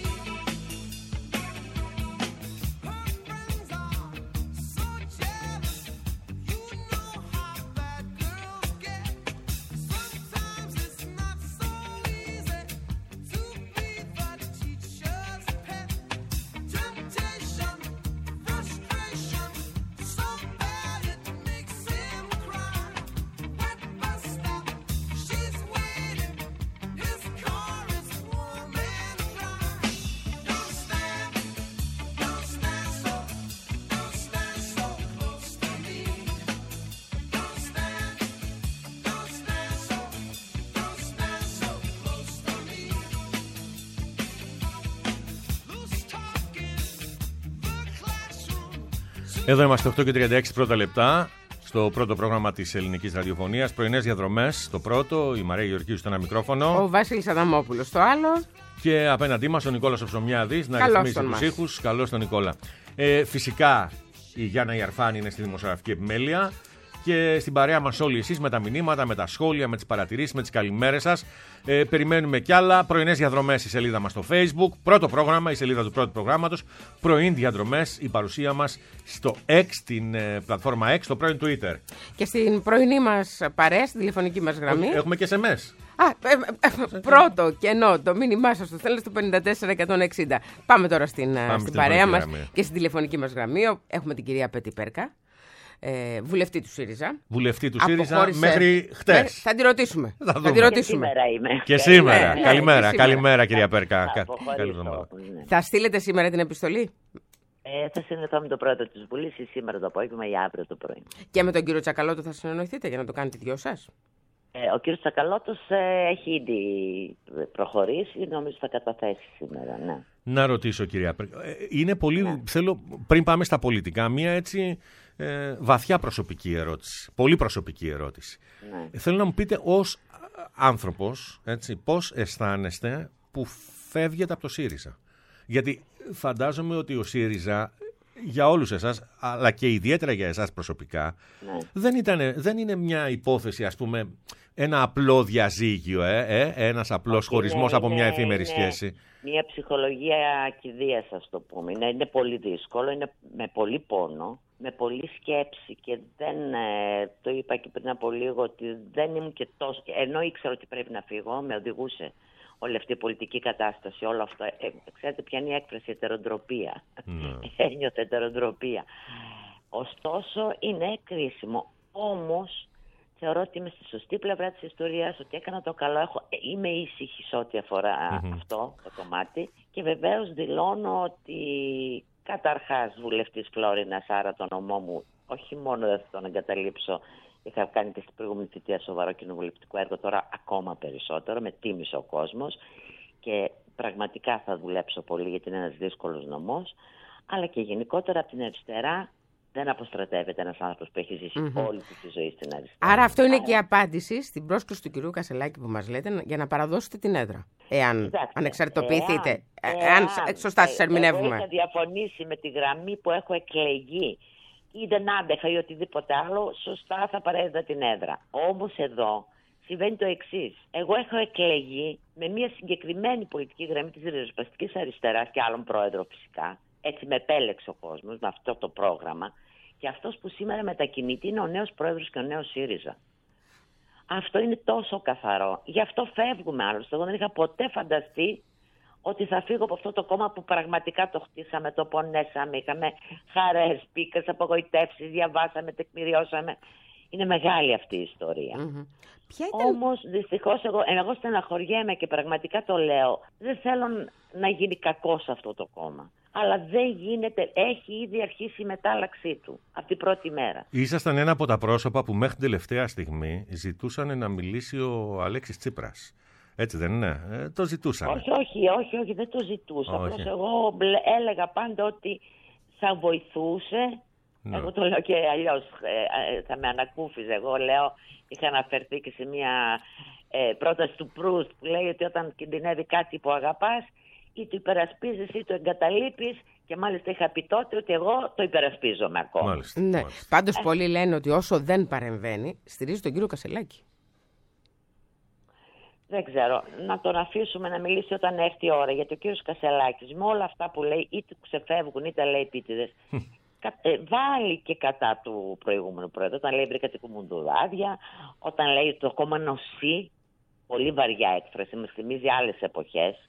Her friends are so jealous. You know how bad girls get. Sometimes it's not so easy to be the teacher's pet. Temptation, frustration, so bad it makes him cry. Wet bus stop, she's waiting. His car is warm and dry. Don't stand so close to me. Don't stand so close to me. Loose talking, the classroom. Εδώ είμαστε 8:36 πρώτα λεπτά. Στο πρώτο πρόγραμμα της ελληνικής ραδιοφωνίας. Πρωινές διαδρομές στο πρώτο. Η Μαρία Γεωργίου στο ένα μικρόφωνο. Ο Βασίλης Αδαμόπουλος στο άλλο. Και απέναντί μας ο Νικόλας ο Ψωμιάδης να Καλώς ρυθμίσει τον τους μας. ήχους. Καλώς τον Νικόλα. Φυσικά η Γιάννα Ιαρφάνη είναι στη δημοσιογραφική επιμέλεια. Και στην παρέα μας όλοι εσείς με τα μηνύματα, με τα σχόλια, με τις παρατηρήσεις, με τις καλημέρες σας. Περιμένουμε κι άλλα. Πρωινές διαδρομές η σελίδα μας στο Facebook. Πρώτο πρόγραμμα, η σελίδα του πρώτου προγράμματος. Πρωιν διαδρομές, η παρουσία μας στο X, την πλατφόρμα X, στο πρώην Twitter. Και στην πρωινή μας παρέα, στην τηλεφωνική μας γραμμή. Έχουμε και SMS. Πρώτο κενό, το μήνυμά σας το θέλετε στο 54-160. Πάμε τώρα στην παρέα μας και στην τηλεφωνική μας γραμμή. Έχουμε την κυρία Πέτη Πέρκα, βουλευτή του ΣΥΡΙΖΑ. Βουλευτή του ΣΥΡΙΖΑ μέχρι χτες. Θα τη ρωτήσουμε. Και σήμερα είμαι. Και σήμερα. Καλημέρα κυρία Πέρκα. Καλή εβδομάδα. Θα στείλετε σήμερα την επιστολή? Θα συνεννοηθώ με τον πρόεδρο της Βουλής ή σήμερα το απόγευμα ή αύριο το πρωί. Και με τον κύριο Τσακαλώτο θα συνεννοηθείτε για να το κάνετε δυο σας? Ο κύριος Τσακαλώτος έχει ήδη προχωρήσει, νομίζω θα καταθέσει σήμερα, ναι. Να ρωτήσω κυρία Πέρκα, είναι πολύ, θέλω πριν πάμε στα πολιτικά, μία έτσι βαθιά προσωπική ερώτηση, πολύ προσωπική ερώτηση. Ναι. Θέλω να μου πείτε ως άνθρωπος, έτσι, πώς αισθάνεστε που φεύγετε από το ΣΥΡΙΖΑ? Γιατί φαντάζομαι ότι ο ΣΥΡΙΖΑ για όλους εσάς, αλλά και ιδιαίτερα για εσάς προσωπικά, δεν είναι μια υπόθεση, ας πούμε, ένα απλό διαζύγιο, ένας απλός χωρισμός από μια εφήμερη σχέση. Μια ψυχολογία κηδείας, ας το πούμε. Είναι πολύ δύσκολο, είναι με πολύ πόνο, με πολύ σκέψη και δεν, το είπα και πριν από λίγο, ότι δεν ήμουν και τόσο, ενώ ήξερα ότι πρέπει να φύγω, με οδηγούσε όλη αυτή η πολιτική κατάσταση, όλο αυτό. Ξέρετε ποια είναι η έκφραση? Ετεροντροπία. Ένιωθε ετεροντροπία. Ωστόσο είναι κρίσιμο. Όμως θεωρώ ότι είμαι στη σωστή πλευρά της ιστορίας, ότι έκανα το καλό. Είμαι ήσυχη σε ό,τι αφορά αυτό το κομμάτι. Και βεβαίως δηλώνω ότι καταρχάς βουλευτής Φλόρινας, άρα το νομό μου, όχι μόνο δεν θα τον εγκαταλείψω. Είχα κάνει και στην προηγούμενη θητεία σοβαρό κοινοβουλευτικό έργο, τώρα ακόμα περισσότερο, με τίμησε ο κόσμος και πραγματικά θα δουλέψω πολύ γιατί είναι ένας δύσκολος νομός. Αλλά και γενικότερα από την αριστερά δεν αποστρατεύεται ένας άνθρωπος που έχει ζήσει όλη τη ζωή στην αριστερά. Άρα αυτό είναι και η απάντηση στην πρόσκληση του κυρίου Κασελάκη που μας λέτε για να παραδώσετε την έδρα. Εάν ανεξαρτητοποιηθείτε, εάν σωστά σας ερμηνεύουμε. Εγώ είχα διαφωνήσει με τη γραμμή που έχω εκλεγεί ή δεν άντεχα ή οτιδήποτε άλλο, σωστά θα παρέδιδα την έδρα. Όμως εδώ συμβαίνει το εξής. Εγώ έχω εκλεγεί με μια συγκεκριμένη πολιτική γραμμή της ριζοσπαστικής αριστεράς και άλλων πρόεδρο φυσικά. Έτσι με επέλεξε ο κόσμος με αυτό το πρόγραμμα. Και αυτός που σήμερα μετακινείται είναι ο νέος πρόεδρος και ο νέος ΣΥΡΙΖΑ. Αυτό είναι τόσο καθαρό. Γι' αυτό φεύγουμε άλλωστε. Εγώ δεν είχα ποτέ φανταστεί ότι θα φύγω από αυτό το κόμμα που πραγματικά το χτίσαμε, το πονέσαμε, είχαμε χαρές, πίκρες, απογοητεύσεις, διαβάσαμε, τεκμηριώσαμε. Είναι μεγάλη αυτή η ιστορία. Όμως δυστυχώς εγώ στεναχωριέμαι και πραγματικά το λέω. Δεν θέλω να γίνει κακό σε αυτό το κόμμα. Αλλά δεν γίνεται, έχει ήδη αρχίσει η μετάλλαξή του από την πρώτη μέρα. Ήσασταν ένα από τα πρόσωπα που μέχρι την τελευταία στιγμή ζητούσαν να μιλήσει ο Αλέξης Τσίπρας. Έτσι δεν είναι? Το ζητούσαν. Όχι, δεν το ζητούσα. Απλώς εγώ έλεγα πάντα ότι θα βοηθούσε. Ναι. Εγώ το λέω και αλλιώς, θα με ανακούφιζε. Εγώ λέω, είχα αναφερθεί και σε μια πρόταση του Προύστ που λέει ότι όταν κινδυνεύει κάτι που αγαπάς, ή το υπερασπίζεις ή το εγκαταλείπεις, και μάλιστα είχα πει τότε ότι εγώ το υπερασπίζομαι ακόμα. Μάλιστα, ναι. μάλιστα. Πάντως πολλοί λένε ότι όσο δεν παρεμβαίνει, στηρίζει τον κύριο Κασελάκη. Δεν ξέρω, να τον αφήσουμε να μιλήσει όταν έρθει η ώρα, γιατί ο κύριος Κασελάκης με όλα αυτά που λέει, είτε ξεφεύγουν είτε λέει επίτηδες, βάλει και κατά του προηγούμενου πρόεδρου. Όταν λέει βρήκατε κουμουντουδάδια, όταν λέει το κόμμα νοσή, πολύ βαριά έκφραση, μας θυμίζει άλλες εποχές.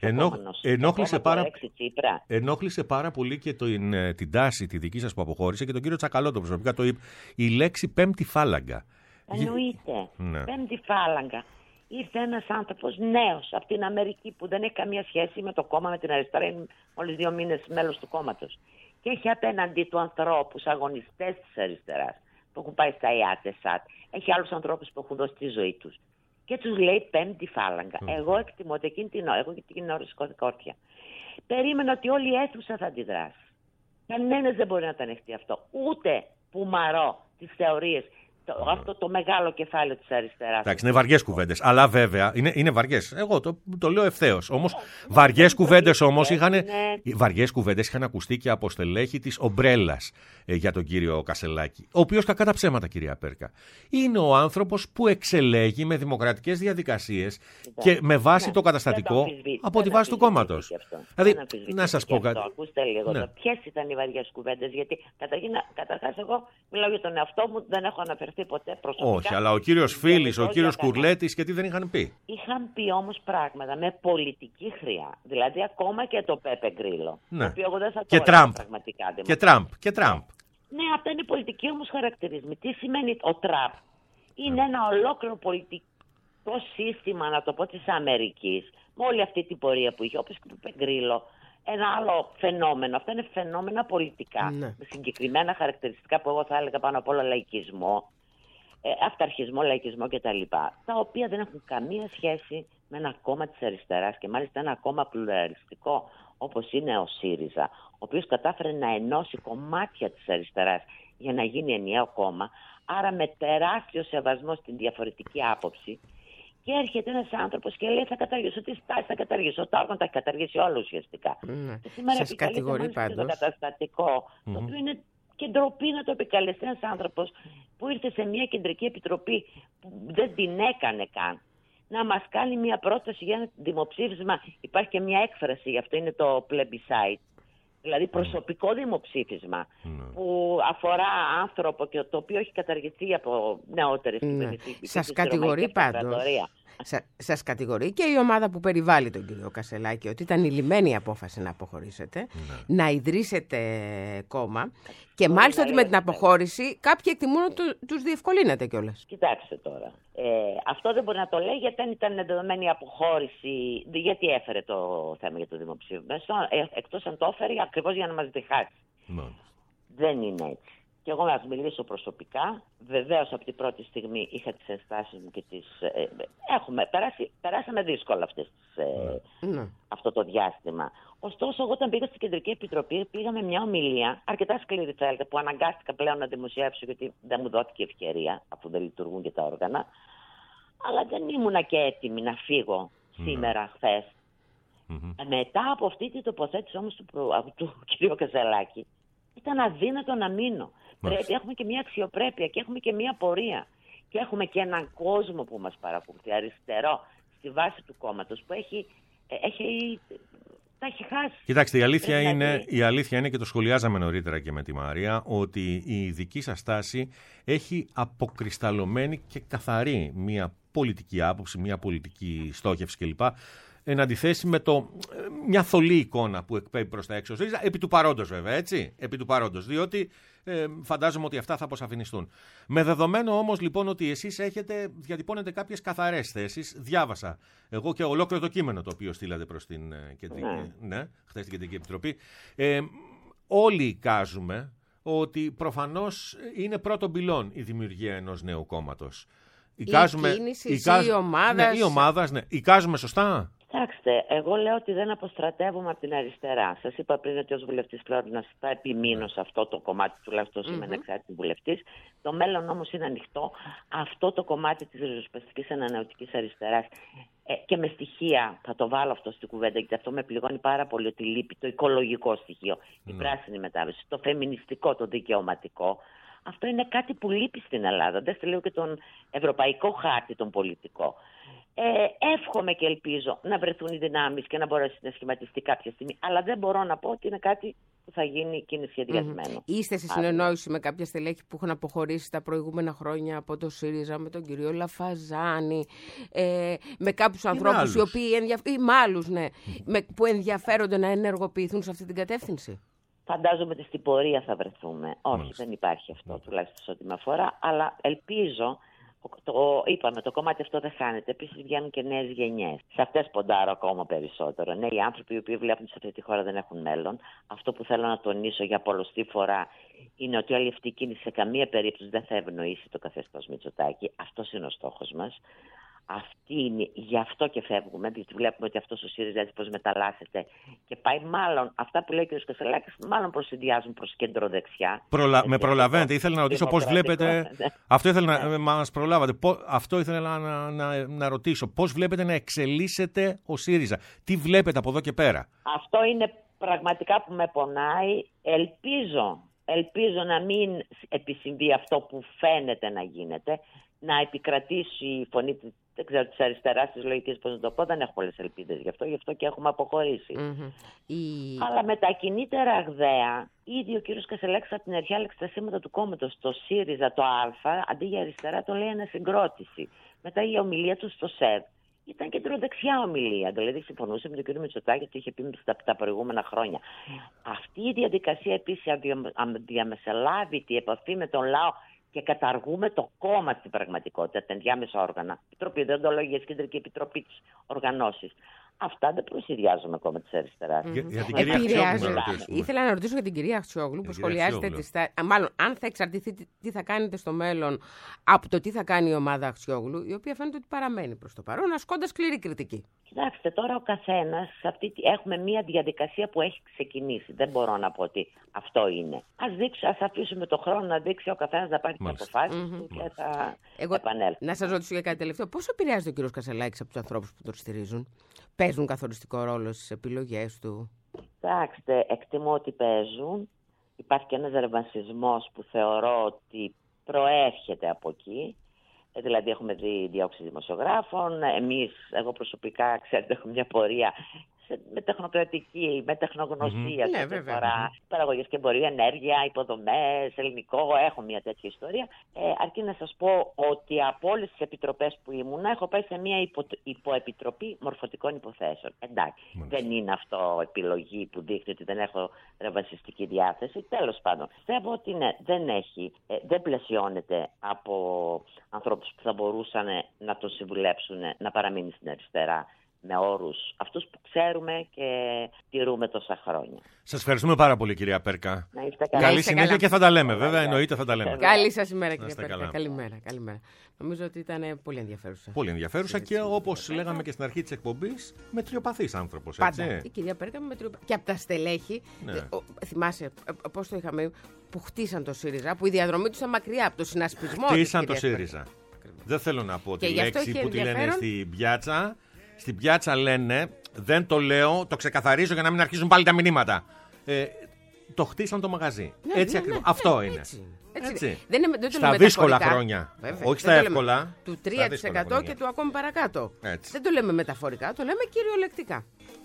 Ενόχλησε πάρα πολύ και την τάση τη δική σας που αποχώρησε και τον κύριο Τσακαλώτο προσωπικά το είπε, η λέξη πέμπτη φάλαγγα. Εννοείται, ναι. Πέμπτη φάλαγγα. Ήρθε ένας άνθρωπος νέος από την Αμερική που δεν έχει καμία σχέση με το κόμμα, με την αριστερά, είναι μόλις 2 μήνες μέλος του κόμματος. Και έχει απέναντί του ανθρώπους, αγωνιστές της αριστεράς, που έχουν πάει στα ΙΑΤΕΣΑΤ. Έχει άλλους ανθρώπους που έχουν δώσει τη ζωή τους. Και τους λέει πέμπτη φάλαγγα. Εγώ εκτιμώ ότι εκείνη την ώρα, εγώ και την ώρα σηκώθηκα όρθια. Περίμενα ότι όλη η αίθουσα θα αντιδράσει. Κανένας δεν μπορεί να το ανεχτεί αυτό. Ούτε που μαρώ τις θεωρίες. Αυτό το μεγάλο κεφάλαιο της αριστεράς. Εντάξει, είναι βαριές κουβέντες. Αλλά βέβαια είναι βαριές. Εγώ το λέω ευθέως. Όμως βαριές κουβέντες όμως βαριές κουβέντες είχαν ακουστεί και από στελέχη της Ομπρέλας για τον κύριο Κασελάκη. Ο οποίος, κακά τα ψέματα, κυρία Πέρκα, είναι ο άνθρωπος που εξελέγει με δημοκρατικές διαδικασίες και με βάση το καταστατικό από τη βάση του κόμματος. Δηλαδή, να σας πω κάτι. Ακούστε λίγο. Ναι. Ποιες ήταν οι βαριές κουβέντες? Γιατί καταρχάς εγώ μιλάω για τον εαυτό μου, δεν έχω αναφερθεί ποτέ προσωπικά. Όχι, αλλά ο κύριος Φίλης, ο κύριος Κουρλέτης και τι δεν είχαν πει. Είχαν πει όμως πράγματα με πολιτική χρειά. Δηλαδή ακόμα και το Πέπε Γκρίλο. Ναι. Το οποίο εγώ δεν θα και το Τραμπ. Πραγματικά. Και Τραμπ. Ναι, αυτά είναι πολιτικοί όμως χαρακτηρισμοί. Τι σημαίνει ο Τραμπ? Είναι ένα ολόκληρο πολιτικό σύστημα, να το πω, της Αμερικής, με όλη αυτή την πορεία που είχε, όπως και το Πέπε Γκρίλο. Ένα άλλο φαινόμενο. Αυτά είναι φαινόμενα πολιτικά. Ναι. Με συγκεκριμένα χαρακτηριστικά που εγώ θα έλεγα πάνω απ' όλα λαϊκισμό, αυταρχισμό, λαϊκισμό κτλ. Τα οποία δεν έχουν καμία σχέση με ένα κόμμα της αριστεράς και μάλιστα ένα κόμμα πλουραλιστικό όπως είναι ο ΣΥΡΙΖΑ, ο οποίος κατάφερε να ενώσει κομμάτια της αριστεράς για να γίνει ενιαίο κόμμα, άρα με τεράστιο σεβασμό στην διαφορετική άποψη. Και έρχεται ένας άνθρωπος και λέει θα καταργήσω τη στάση, θα καταργήσω τα όργανα, τα έχει καταργήσει όλα ουσιαστικά. Και σήμερα σας κατηγορεί πάντως. Το καταστατικό, το οποίο είναι και ντροπή να το επικαλεστεί ένας άνθρωπος που ήρθε σε μια κεντρική επιτροπή που δεν την έκανε καν, να μας κάνει μια πρόταση για ένα δημοψήφισμα. Υπάρχει και μια έκφραση, γι' αυτό είναι το plebiscite. Δηλαδή προσωπικό δημοψήφισμα που αφορά άνθρωπο και το οποίο έχει καταργηθεί από νεότερες κυβερνήσεις. Σας κατηγορεί πάντως. Σας κατηγορεί και η ομάδα που περιβάλλει τον κύριο Κασελάκη ότι ήταν η λιμένη απόφαση να αποχωρήσετε, να ιδρύσετε κόμμα και μάλιστα ότι με την αποχώρηση κάποιοι εκτιμούν ότι τους διευκολύνατε κιόλας. Κοιτάξτε τώρα. Αυτό δεν μπορεί να το λέει γιατί αν ήταν δεδομένη η αποχώρηση, γιατί έφερε το θέμα για το δημοψήφισμα. Εκτός αν το έφερε ακριβώς για να μας διχάσει. Δεν είναι έτσι. Και εγώ να μιλήσω προσωπικά, βεβαίως από την πρώτη στιγμή είχα τις ενστάσεις μου και τις... περάσαμε δύσκολα αυτό το διάστημα. Ωστόσο, εγώ όταν πήγα στην Κεντρική Επιτροπή, πήγα με μια ομιλία, αρκετά σκληρή θα έλεγα, που αναγκάστηκα πλέον να δημοσιεύσω γιατί δεν μου δόθηκε ευκαιρία, αφού δεν λειτουργούν και τα όργανα. Αλλά δεν ήμουνα και έτοιμη να φύγω σήμερα, χθες. Μετά από αυτή την τοποθέτηση όμως του κ. Κασελάκη, ήταν αδύνατο να μείνω. Πρέπει, έχουμε και μια αξιοπρέπεια και έχουμε και μια πορεία. Και έχουμε και έναν κόσμο που μας παρακολουθεί, αριστερό, στη βάση του κόμματος, που τα έχει χάσει. Κοιτάξτε, η αλήθεια είναι και το σχολιάζαμε νωρίτερα και με τη Μαρία, ότι η δική σας στάση έχει αποκρισταλωμένη και καθαρή μια πολιτική άποψη, μια πολιτική στόχευση κλπ. Εν αντιθέσει με μια θολή εικόνα που εκπέμπει προς τα έξω. Επί του παρόντος βέβαια, έτσι. Επί του παρόντος, διότι φαντάζομαι ότι αυτά θα αποσαφινιστούν. Με δεδομένο όμως λοιπόν ότι εσείς διατυπώνετε κάποιες καθαρές θέσεις. Διάβασα εγώ και ολόκληρο το κείμενο το οποίο στείλατε προς την χθες την Κεντρική Επιτροπή. Όλοι εικάζουμε ότι προφανώς είναι πρώτον πυλών η δημιουργία ενός νέου κόμματος. Εικάζουμε, η κίνηση, η ομάδα. Ναι, η ομάδα, ναι. Εικάζουμε σωστά. Κοιτάξτε, εγώ λέω ότι δεν αποστρατεύομαι από την αριστερά. Σας είπα πριν ότι ως βουλευτής Φλόρινας θα επιμείνω σε αυτό το κομμάτι, τουλάχιστον σήμερα εξάρτητη βουλευτής. Το μέλλον όμως είναι ανοιχτό. Αυτό το κομμάτι της ριζοσπαστικής ανανεωτικής αριστεράς και με στοιχεία, θα το βάλω αυτό στην κουβέντα, γιατί αυτό με πληγώνει πάρα πολύ, ότι λείπει το οικολογικό στοιχείο, η πράσινη μετάβαση, το φεμινιστικό, το δικαιωματικό. Αυτό είναι κάτι που λείπει στην Ελλάδα. Δεν λέω και τον ευρωπαϊκό χάρτη, τον πολιτικό. Εύχομαι και ελπίζω να βρεθούν οι δυνάμεις και να μπορέσει να σχηματιστεί κάποια στιγμή. Αλλά δεν μπορώ να πω ότι είναι κάτι που θα γίνει και είναι σχεδιασμένο. Είστε σε συνεννόηση με κάποια στελέχη που έχουν αποχωρήσει τα προηγούμενα χρόνια από το ΣΥΡΙΖΑ, με τον κύριο Λαφαζάνη, με κάποιους ανθρώπους οι οποίοι που ενδιαφέρονται να ενεργοποιηθούν σε αυτή την κατεύθυνση? Φαντάζομαι ότι στην πορεία θα βρεθούμε. Όχι, δεν υπάρχει αυτό, τουλάχιστον σε ό,τι με αφορά. Αλλά ελπίζω, είπαμε, το κομμάτι αυτό δεν χάνεται. Επίσης βγαίνουν και νέες γενιές. Σε αυτές ποντάρω ακόμα περισσότερο. Νέοι άνθρωποι οι οποίοι βλέπουν ότι σε αυτή τη χώρα δεν έχουν μέλλον. Αυτό που θέλω να τονίσω για πολλοστή φορά είναι ότι όλη αυτή η κίνηση σε καμία περίπτωση δεν θα ευνοήσει το καθεστώς Μητσοτάκη. Αυτός είναι ο στόχος μας. Γι' αυτό και φεύγουμε, διότι βλέπουμε ότι αυτός ο ΣΥΡΙΖΑ έτσι πως μεταλλάσσεται και πάει μάλλον, αυτά που λέει ο κ. Κασελάκης, μάλλον προσυνδυάζουν προς κεντροδεξιά. Με προλαβαίνετε, ήθελα να ρωτήσω πώς βλέπετε. Αυτό ήθελα να μας προλάβατε. Αυτό ήθελα να ρωτήσω. Πώς βλέπετε να εξελίσσεται ο ΣΥΡΙΖΑ, τι βλέπετε από εδώ και πέρα? Αυτό είναι πραγματικά που με πονάει. Ελπίζω να μην επισυμβεί αυτό που φαίνεται να γίνεται, να επικρατήσει η φωνή της αριστεράς, της λογικής, πώς να το πω. Δεν έχω πολλές ελπίδες γι' αυτό και έχουμε αποχωρήσει. Αλλά μετακινείται ραγδαία. Ήδη ο κύριος Κασελάκης από την αρχή άλλαξε τα σήματα του κόμματος. Το ΣΥΡΙΖΑ, το Α, αντί για αριστερά το λέει ανασυγκρότηση. Μετά η ομιλία του στο ΣΕΔ ήταν κεντροδεξιά ομιλία. Δηλαδή συμφωνούσε με τον κύριο Μητσοτάκη, το είχε πει τα προηγούμενα χρόνια. Αυτή η διαδικασία επίσης αδιαμεσολάβητη επαφή με τον λαό, και καταργούμε το κόμμα στην πραγματικότητα, τα ενδιάμεσα όργανα, Επιτροπή Δεοντολογίας, Κεντρική Επιτροπή της Οργανώσεις. Αυτά δεν προσυδειάζουμε ακόμα της αριστεράς. Ήθελα να ρωτήσω για την κυρία Αξιόγλου που σχολιάζεται τη στάση. Μάλλον, αν θα εξαρτηθεί τι θα κάνετε στο μέλλον από το τι θα κάνει η ομάδα Αξιόγλου, η οποία φαίνεται ότι παραμένει προς το παρόν, ασκώντας σκληρή κριτική. Κοιτάξτε, τώρα ο καθένας, έχουμε μία διαδικασία που έχει ξεκινήσει. Δεν μπορώ να πω ότι αυτό είναι. Ας αφήσουμε το χρόνο να δείξει ο καθένας να πάρει τις αποφάσεις του και θα επανέλθει. Να σας ρωτήσω για κάτι τελευταίο. Πώς επηρεάζεται ο κύριος Κασελάκης από τους ανθρώπους που τον στηρίζουν? Παίζουν καθοριστικό ρόλο στις επιλογές του? Κοιτάξτε, εκτιμώ ότι παίζουν. Υπάρχει και ένας ρευανσισμός που θεωρώ ότι προέρχεται από εκεί. Δηλαδή έχουμε δει διώξεις δημοσιογράφων. Εγώ προσωπικά, ξέρετε, έχω μια πορεία με τεχνοκρατική, με τεχνογνωσία σε ό,τι αφορά παραγωγές και εμπορίου, ενέργεια, υποδομές, ελληνικό. Έχω μια τέτοια ιστορία. Αρκεί να σας πω ότι από όλες τις επιτροπές που ήμουνα, έχω πάει σε μια υποεπιτροπή μορφωτικών υποθέσεων. Εντάξει, δεν είναι αυτό επιλογή που δείχνει ότι δεν έχω ρευανσιστική διάθεση. Τέλος πάντων, πιστεύω ότι δεν πλαισιώνεται από ανθρώπους που θα μπορούσαν να τον συμβουλέψουν να παραμείνει στην αριστερά, με όρους αυτούς που ξέρουμε και τηρούμε τόσα χρόνια. Σας ευχαριστούμε πάρα πολύ, κυρία Πέρκα. Να είστε καλά. Καλή συνέχεια και θα τα λέμε, βέβαια, εννοείται θα τα λέμε. Καλή σας ημέρα, κυρία Πέρκα. Καλημέρα. Νομίζω ότι ήταν πολύ ενδιαφέρουσα. Πολύ ενδιαφέρουσα και όπως λέγαμε και στην αρχή της εκπομπής, μετριοπαθής άνθρωπος. Πάντα. Η κυρία Πέρκα με μετριοπαθής. Και από τα στελέχη, θυμάσαι πώς το είχαμε, που χτίσαν το ΣΥΡΙΖΑ, που η διαδρομή του ήταν μακριά από το συνασπισμό. Χτίσαν το ΣΥΡΙΖΑ. Δεν θέλω να πω τη λέξη που τη λένε στην πιάτσα. Στην πιάτσα λένε, δεν το λέω, το ξεκαθαρίζω για να μην αρχίζουν πάλι τα μηνύματα. Το χτίσαν το μαγαζί. Έτσι ακριβώς. Αυτό είναι. Έτσι. Δεν στα δύσκολα χρόνια. Βέβαια. Όχι στα εύκολα. Του 3% και του ακόμη παρακάτω. Έτσι. Δεν το λέμε μεταφορικά, το λέμε κυριολεκτικά.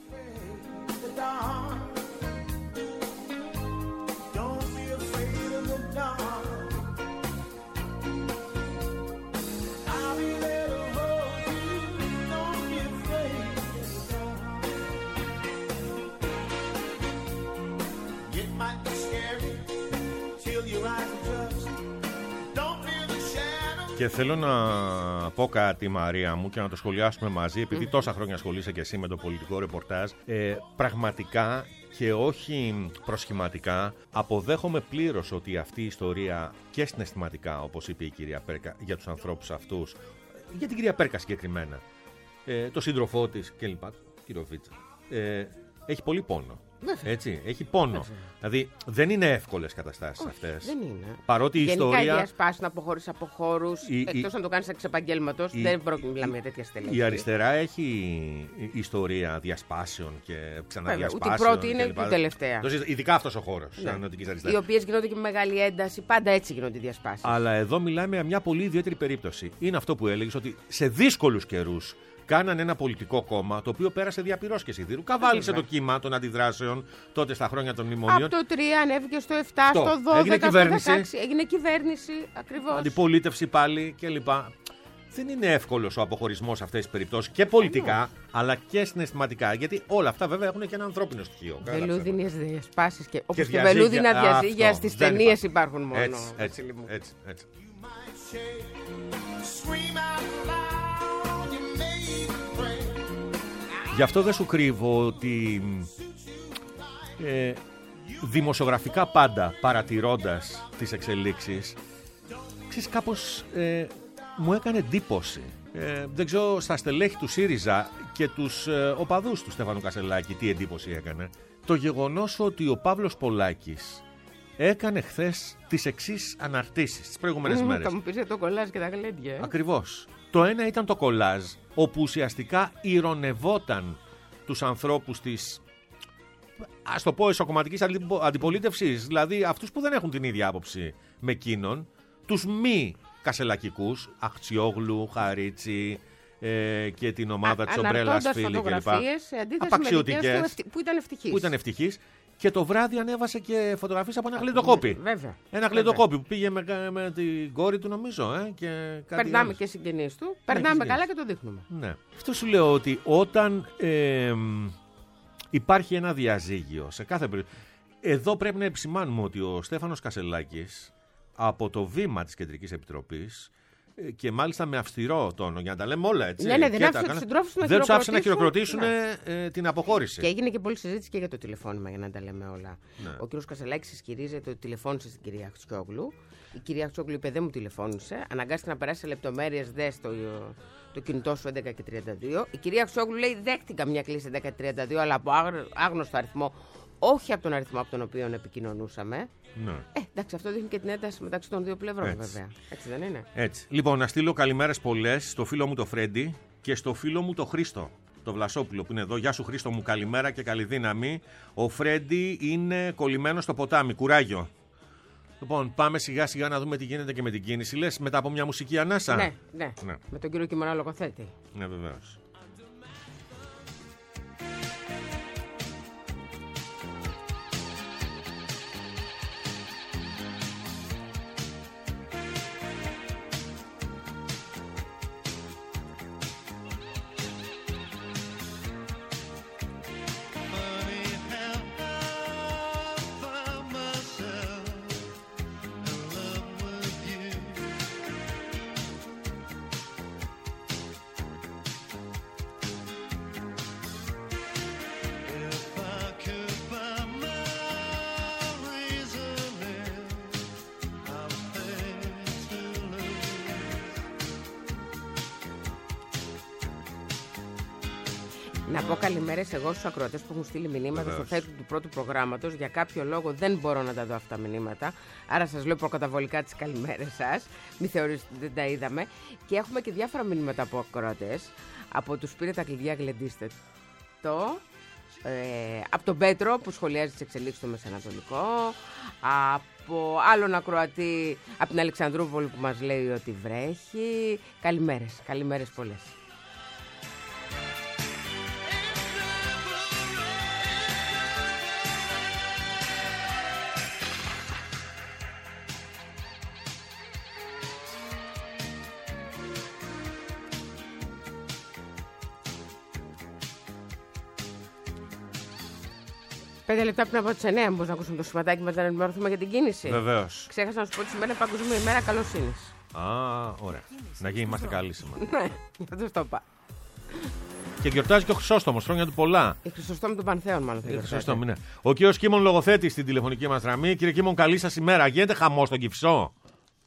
Και θέλω να πω κάτι, Μαρία μου, και να το σχολιάσουμε μαζί, επειδή τόσα χρόνια ασχολείσαι και εσύ με το πολιτικό ρεπορτάζ. Πραγματικά και όχι προσχηματικά, αποδέχομαι πλήρως ότι αυτή η ιστορία και συναισθηματικά, όπως είπε η κυρία Πέρκα, για τους ανθρώπους αυτούς, για την κυρία Πέρκα συγκεκριμένα, το σύντροφό της κλπ. Κύριο Βίτσα. Έχει πολύ πόνο. Έτσι, έχει πόνο. Δηλαδή δεν είναι εύκολες καταστάσεις αυτές. Δεν είναι. Παρότι η ιστορία. Γενικά οι διασπάσεις να αποχωρείς από χώρους, εκτός αν το κάνεις εξ επαγγέλματος, δεν πρόκειται να μιλάμε για τέτοια στελέχη. Η αριστερά έχει ιστορία διασπάσεων και ξαναδιασπάσεων. Ούτε η πρώτη είναι ούτε η τελευταία. Ειδικά αυτός ο χώρος της ανατολικής αριστεράς. Οι οποίες γίνονται και με μεγάλη ένταση, πάντα έτσι γίνονται οι διασπάσεις. Αλλά εδώ μιλάμε για μια πολύ ιδιαίτερη περίπτωση. Είναι αυτό που έλεγες, ότι σε δύσκολους καιρούς κάνανε ένα πολιτικό κόμμα το οποίο πέρασε δια πυρός και σιδήρου. Καβάλισε το κύμα των αντιδράσεων τότε στα χρόνια των μνημονίων. Από το 3 ανέβηκε στο 7, στο 12, έγινε κυβέρνηση. Στο 16. Έγινε κυβέρνηση, ακριβώς. Αντιπολίτευση πάλι κλπ. Δεν είναι εύκολος ο αποχωρισμός σε αυτές τις περιπτώσεις και πολιτικά, αλλά και συναισθηματικά. Γιατί όλα αυτά βέβαια έχουν και ένα ανθρώπινο στοιχείο. Βελούδινες διασπάσεις και όπως και βελούδινα διαζύγια στις ταινίες υπάρχουν μόνο. Έτσι. Γι' αυτό δεν σου κρύβω ότι δημοσιογραφικά πάντα παρατηρώντας τις εξελίξεις, ξέρεις, κάπως μου έκανε εντύπωση. Δεν ξέρω στα στελέχη του ΣΥΡΙΖΑ και τους οπαδούς του Στέφανου Κασελάκη τι εντύπωση έκανε. Το γεγονός ότι ο Παύλος Πολάκης έκανε χθες τις εξής αναρτήσεις τις προηγούμενες μέρες. Θα μου πεις το κολλάζ και τα γλέντια. Ακριβώς. Το ένα ήταν το κολλάζ, όπου ουσιαστικά ηρωνευόταν τους ανθρώπους της, ας το πω, ισοκομματικής αντιπολίτευσης, δηλαδή αυτούς που δεν έχουν την ίδια άποψη με εκείνον, τους μη κασελακικούς, Αχτσιόγλου, Χαρίτσι και την ομάδα της Ομπρέλας Φίλη κλπ. Απαξιωτικές, που ήταν ευτυχείς. Και το βράδυ ανέβασε και φωτογραφίες από ένα γλεντοκόπη. Βέβαια. Ένα γλεντοκόπη που πήγε με την κόρη του, νομίζω. Και κάτι περνάμε άλλος. και συγγενείς του. Περνάμε καλά και το δείχνουμε. Ναι. Αυτό σου λέω, ότι όταν υπάρχει ένα διαζύγιο σε κάθε περίπτωση. Εδώ πρέπει να επισημάνουμε ότι ο Στέφανος Κασελάκης από το βήμα της Κεντρικής Επιτροπής, και μάλιστα με αυστηρό τόνο, για να τα λέμε όλα έτσι. Ναι, δεν άφησε τους συντρόφους δεν τους άφησε να χειροκροτήσουν την αποχώρηση. Και έγινε και πολλή συζήτηση και για το τηλεφώνημα, για να τα λέμε όλα. Ναι. Ο κ. Κασελάκης ισχυρίζεται ότι τηλεφώνησε στην κυρία Αχτσιόγλου. Η κυρία Αχτσιόγλου είπε: δεν μου τηλεφώνησε. Αναγκάστηκε να περάσει σε λεπτομέρειες, δες το κινητό σου 11:32. Η κυρία Αχτσιόγλου λέει: δέχτηκα μια κλήση 11:32, αλλά από άγνωστο αριθμό. Όχι από τον αριθμό από τον οποίο επικοινωνούσαμε. Ναι. Εντάξει, αυτό δείχνει και την ένταση μεταξύ των δύο πλευρών, βέβαια. Έτσι δεν είναι? Έτσι. Λοιπόν, να στείλω καλημέρες πολλές στο φίλο μου το Φρέντι και στο φίλο μου το Χρήστο, το Βλασόπουλο που είναι εδώ. Γεια σου, Χρήστο μου, καλημέρα και καλή δύναμη. Ο Φρέντι είναι κολλημένος στο ποτάμι, κουράγιο. Λοιπόν, πάμε σιγά σιγά να δούμε τι γίνεται και με την κίνηση. Λες μετά από μια μουσική ανάσα. Ναι. Με τον κύριο Κιμωνά λογοθέτη. Ναι, βεβαίως. Να πω καλημέρες εγώ στους ακροατές που έχουν στείλει μηνύματα στο Facebook του πρώτου προγράμματος. Για κάποιο λόγο δεν μπορώ να τα δω αυτά τα μηνύματα. Άρα σας λέω προκαταβολικά τις καλημέρες σας. Μην θεωρήσετε ότι δεν τα είδαμε. Και έχουμε και διάφορα μηνύματα από ακροατές. Από τους πήρε τα κλειδιά, γλεντίστε το. Από τον Πέτρο που σχολιάζει τις εξελίξεις στο Μεσανατολικό. Από άλλον ακροατή από την Αλεξανδρούπολη που μας λέει ότι βρέχει. Καλημέρες πολλές. Πέντε λεπτά πριν από τις 9, μπορείς να ακούσουμε το σηματάκι μας να ενημερωθούμε για την κίνηση. Βεβαίως. Ξέχασα να σου πω ότι σήμερα είναι Παγκόσμια ημέρα καλοσύνης. Ωραία. Να είμαστε καλοί σήμερα. Ναι, δεν το είπα. Και γιορτάζει και ο Χρυσόστομος, χρόνια του πολλά. Η Χρυσοστόμη του Πανθέων, μάλλον. Ναι. Ο κύριος Κίμων λογοθέτης στην τηλεφωνική μας γραμμή. Κύριε Κίμων, καλή σας ημέρα. Γίνεται χαμός στον Κηφισό?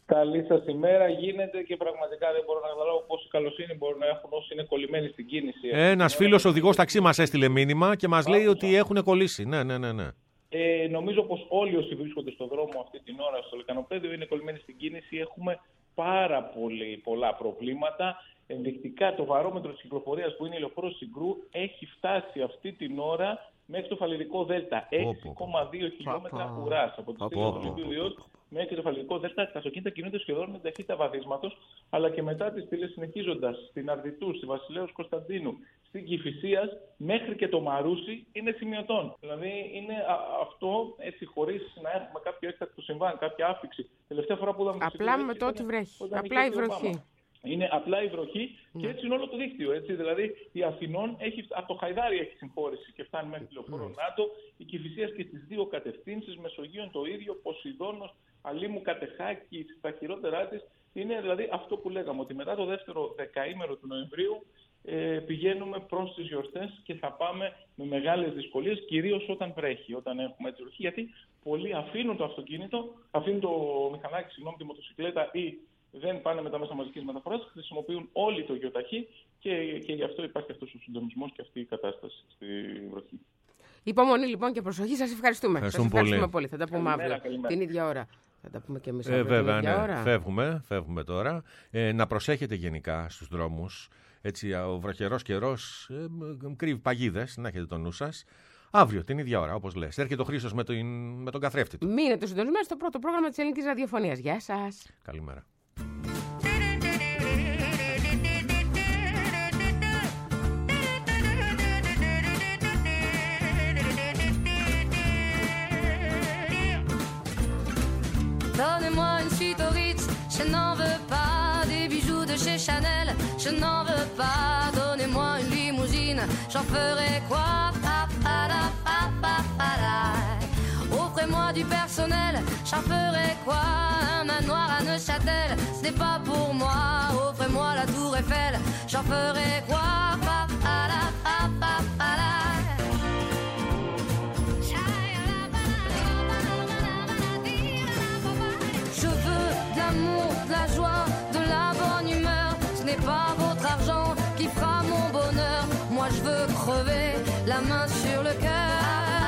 Καλή σας ημέρα. Γίνεται και πραγματικά δεν μπορώ να καταλάβω πόση καλοσύνη μπορούν να έχουν όσοι είναι κολλημένοι στην κίνηση. Ένας φίλος οδηγός ταξί μας έστειλε μήνυμα και μας λέει ότι έχουν κολλήσει. Ναι. Νομίζω πως όλοι όσοι βρίσκονται στον δρόμο αυτή την ώρα στο Λεκανοπέδιο είναι κολλημένοι στην κίνηση. Έχουμε πάρα πολλά προβλήματα. Ενδεικτικά το βαρόμετρο της κυκλοφορίας που είναι η λεωφόρος Συγκρού έχει φτάσει αυτή την ώρα μέχρι το Φαλιρικό Δέλτα. 6,2 χιλιόμετρα ουράς από τη στήλη του Ολυμπίου Ιός μέχρι το Φαλιρικό Δέλτα. Τα αυτοκίνητα κινούνται σχεδόν με ταχύτητα βαδίσματος, αλλά και μετά τις στήλες συνεχίζοντας στην Αρδιτού, στη Βασιλέως Κωνσταντίνου, στην Κηφισίας μέχρι και το Μαρούσι είναι σημειωτών. Δηλαδή είναι αυτό έτσι χωρίς να έχουμε κάποιο έκτακτο συμβάν, κάποια άφηξη. Τελευταία φορά που είδαμε. Απλά με το ότι βρέχει. Απλά η βροχή. Είναι απλά η βροχή και έτσι είναι όλο το δίκτυο. Έτσι. Δηλαδή η Αθηνών από το Χαϊδάρι έχει συμφόρηση και φτάνει μέχρι τη λεωφόρο Νάτο. Η Κηφισίας και στις δύο κατευθύνσεις, Μεσογείων το ίδιο, Ποσειδώνος, Αλήμου, Κατεχάκη, στα χειρότερά της. Είναι δηλαδή αυτό που λέγαμε, ότι μετά το δεύτερο δεκαήμερο του Νοεμβρίου πηγαίνουμε προς τις γιορτές και θα πάμε με μεγάλες δυσκολίες, κυρίως όταν βρέχει, όταν έχουμε έτσι βροχή. Γιατί πολλοί αφήνουν το αυτοκίνητο, αφήνουν το μηχανάκι, τη μοτοσυκλέτα ή δεν πάνε με τα μέσα μαζικής μεταφοράς, χρησιμοποιούν όλοι το γεωταχή και γι' αυτό υπάρχει αυτός ο συντονισμός και αυτή η κατάσταση στη βροχή. Υπομονή λοιπόν και προσοχή. Σας ευχαριστούμε. Ευχαριστούμε πολύ. Θα τα πούμε αύριο την ίδια ώρα. Θα τα πούμε και εμείς αύριο την ίδια ώρα. Φεύγουμε τώρα. Να προσέχετε γενικά στους δρόμους. Έτσι, ο βροχερός καιρός κρύβει παγίδες, να έχετε το νου σας. Αύριο την ίδια ώρα, όπως λες. Έρχεται ο Χρήστος με τον καθρέφτη του. Μείνετε συντονισμένοι στο πρώτο πρόγραμμα της Ελληνικής Ραδιοφωνίας. Γεια σας. Καλημέρα. Donnez-moi une suite au Ritz, je n'en veux pas. Des bijoux de chez Chanel, je n'en veux pas. Donnez-moi une limousine, j'en ferai quoi? Offrez-moi du personnel, j'en ferai quoi? Un manoir à Neuchâtel, ce n'est pas pour moi. Offrez-moi la tour Eiffel, j'en ferai quoi? Je veux de l'amour, de la joie, de la bonne humeur. Ce n'est pas votre argent qui fera mon bonheur. Moi je veux crever la main sur le cœur.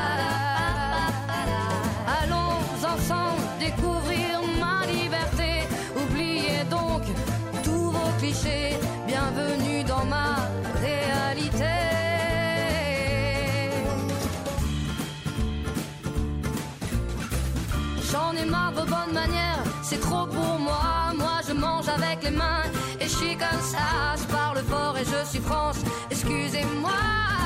Allons ensemble découvrir ma liberté. Oubliez donc tous vos clichés. Bienvenue dans ma réalité. J'en ai marre de vos bonnes manières, c'est trop pour moi. Moi je mange avec les mains et je suis comme ça. Je parle fort et je suis France, excusez-moi.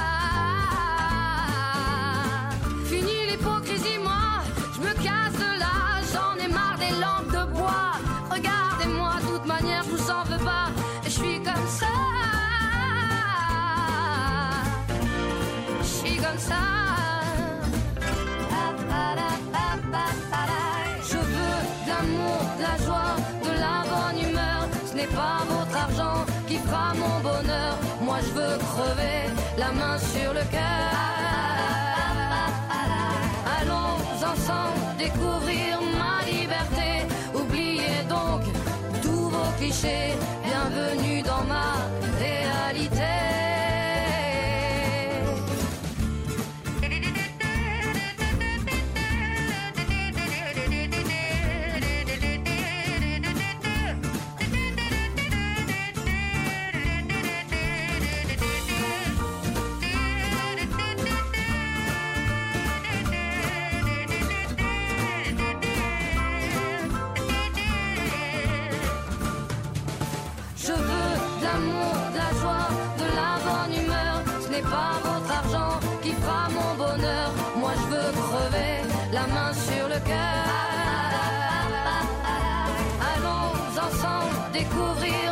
Fini l'hypocrisie, moi je me casse de là. J'en ai marre des lampes de bois. Regardez-moi, de toute manière je vous en veux pas. Et je suis comme ça. Je suis comme ça. Je veux de l'amour, de la joie, de la bonne humeur. Ce n'est pas votre argent qui fera mon bonheur. Moi je veux crever la main sur le cœur. Allons ensemble découvrir ma liberté. Oubliez donc tous vos clichés. Bienvenue dans ma réalité. Pas votre argent qui fera mon bonheur. Moi je veux crever la main sur le cœur. Allons ensemble découvrir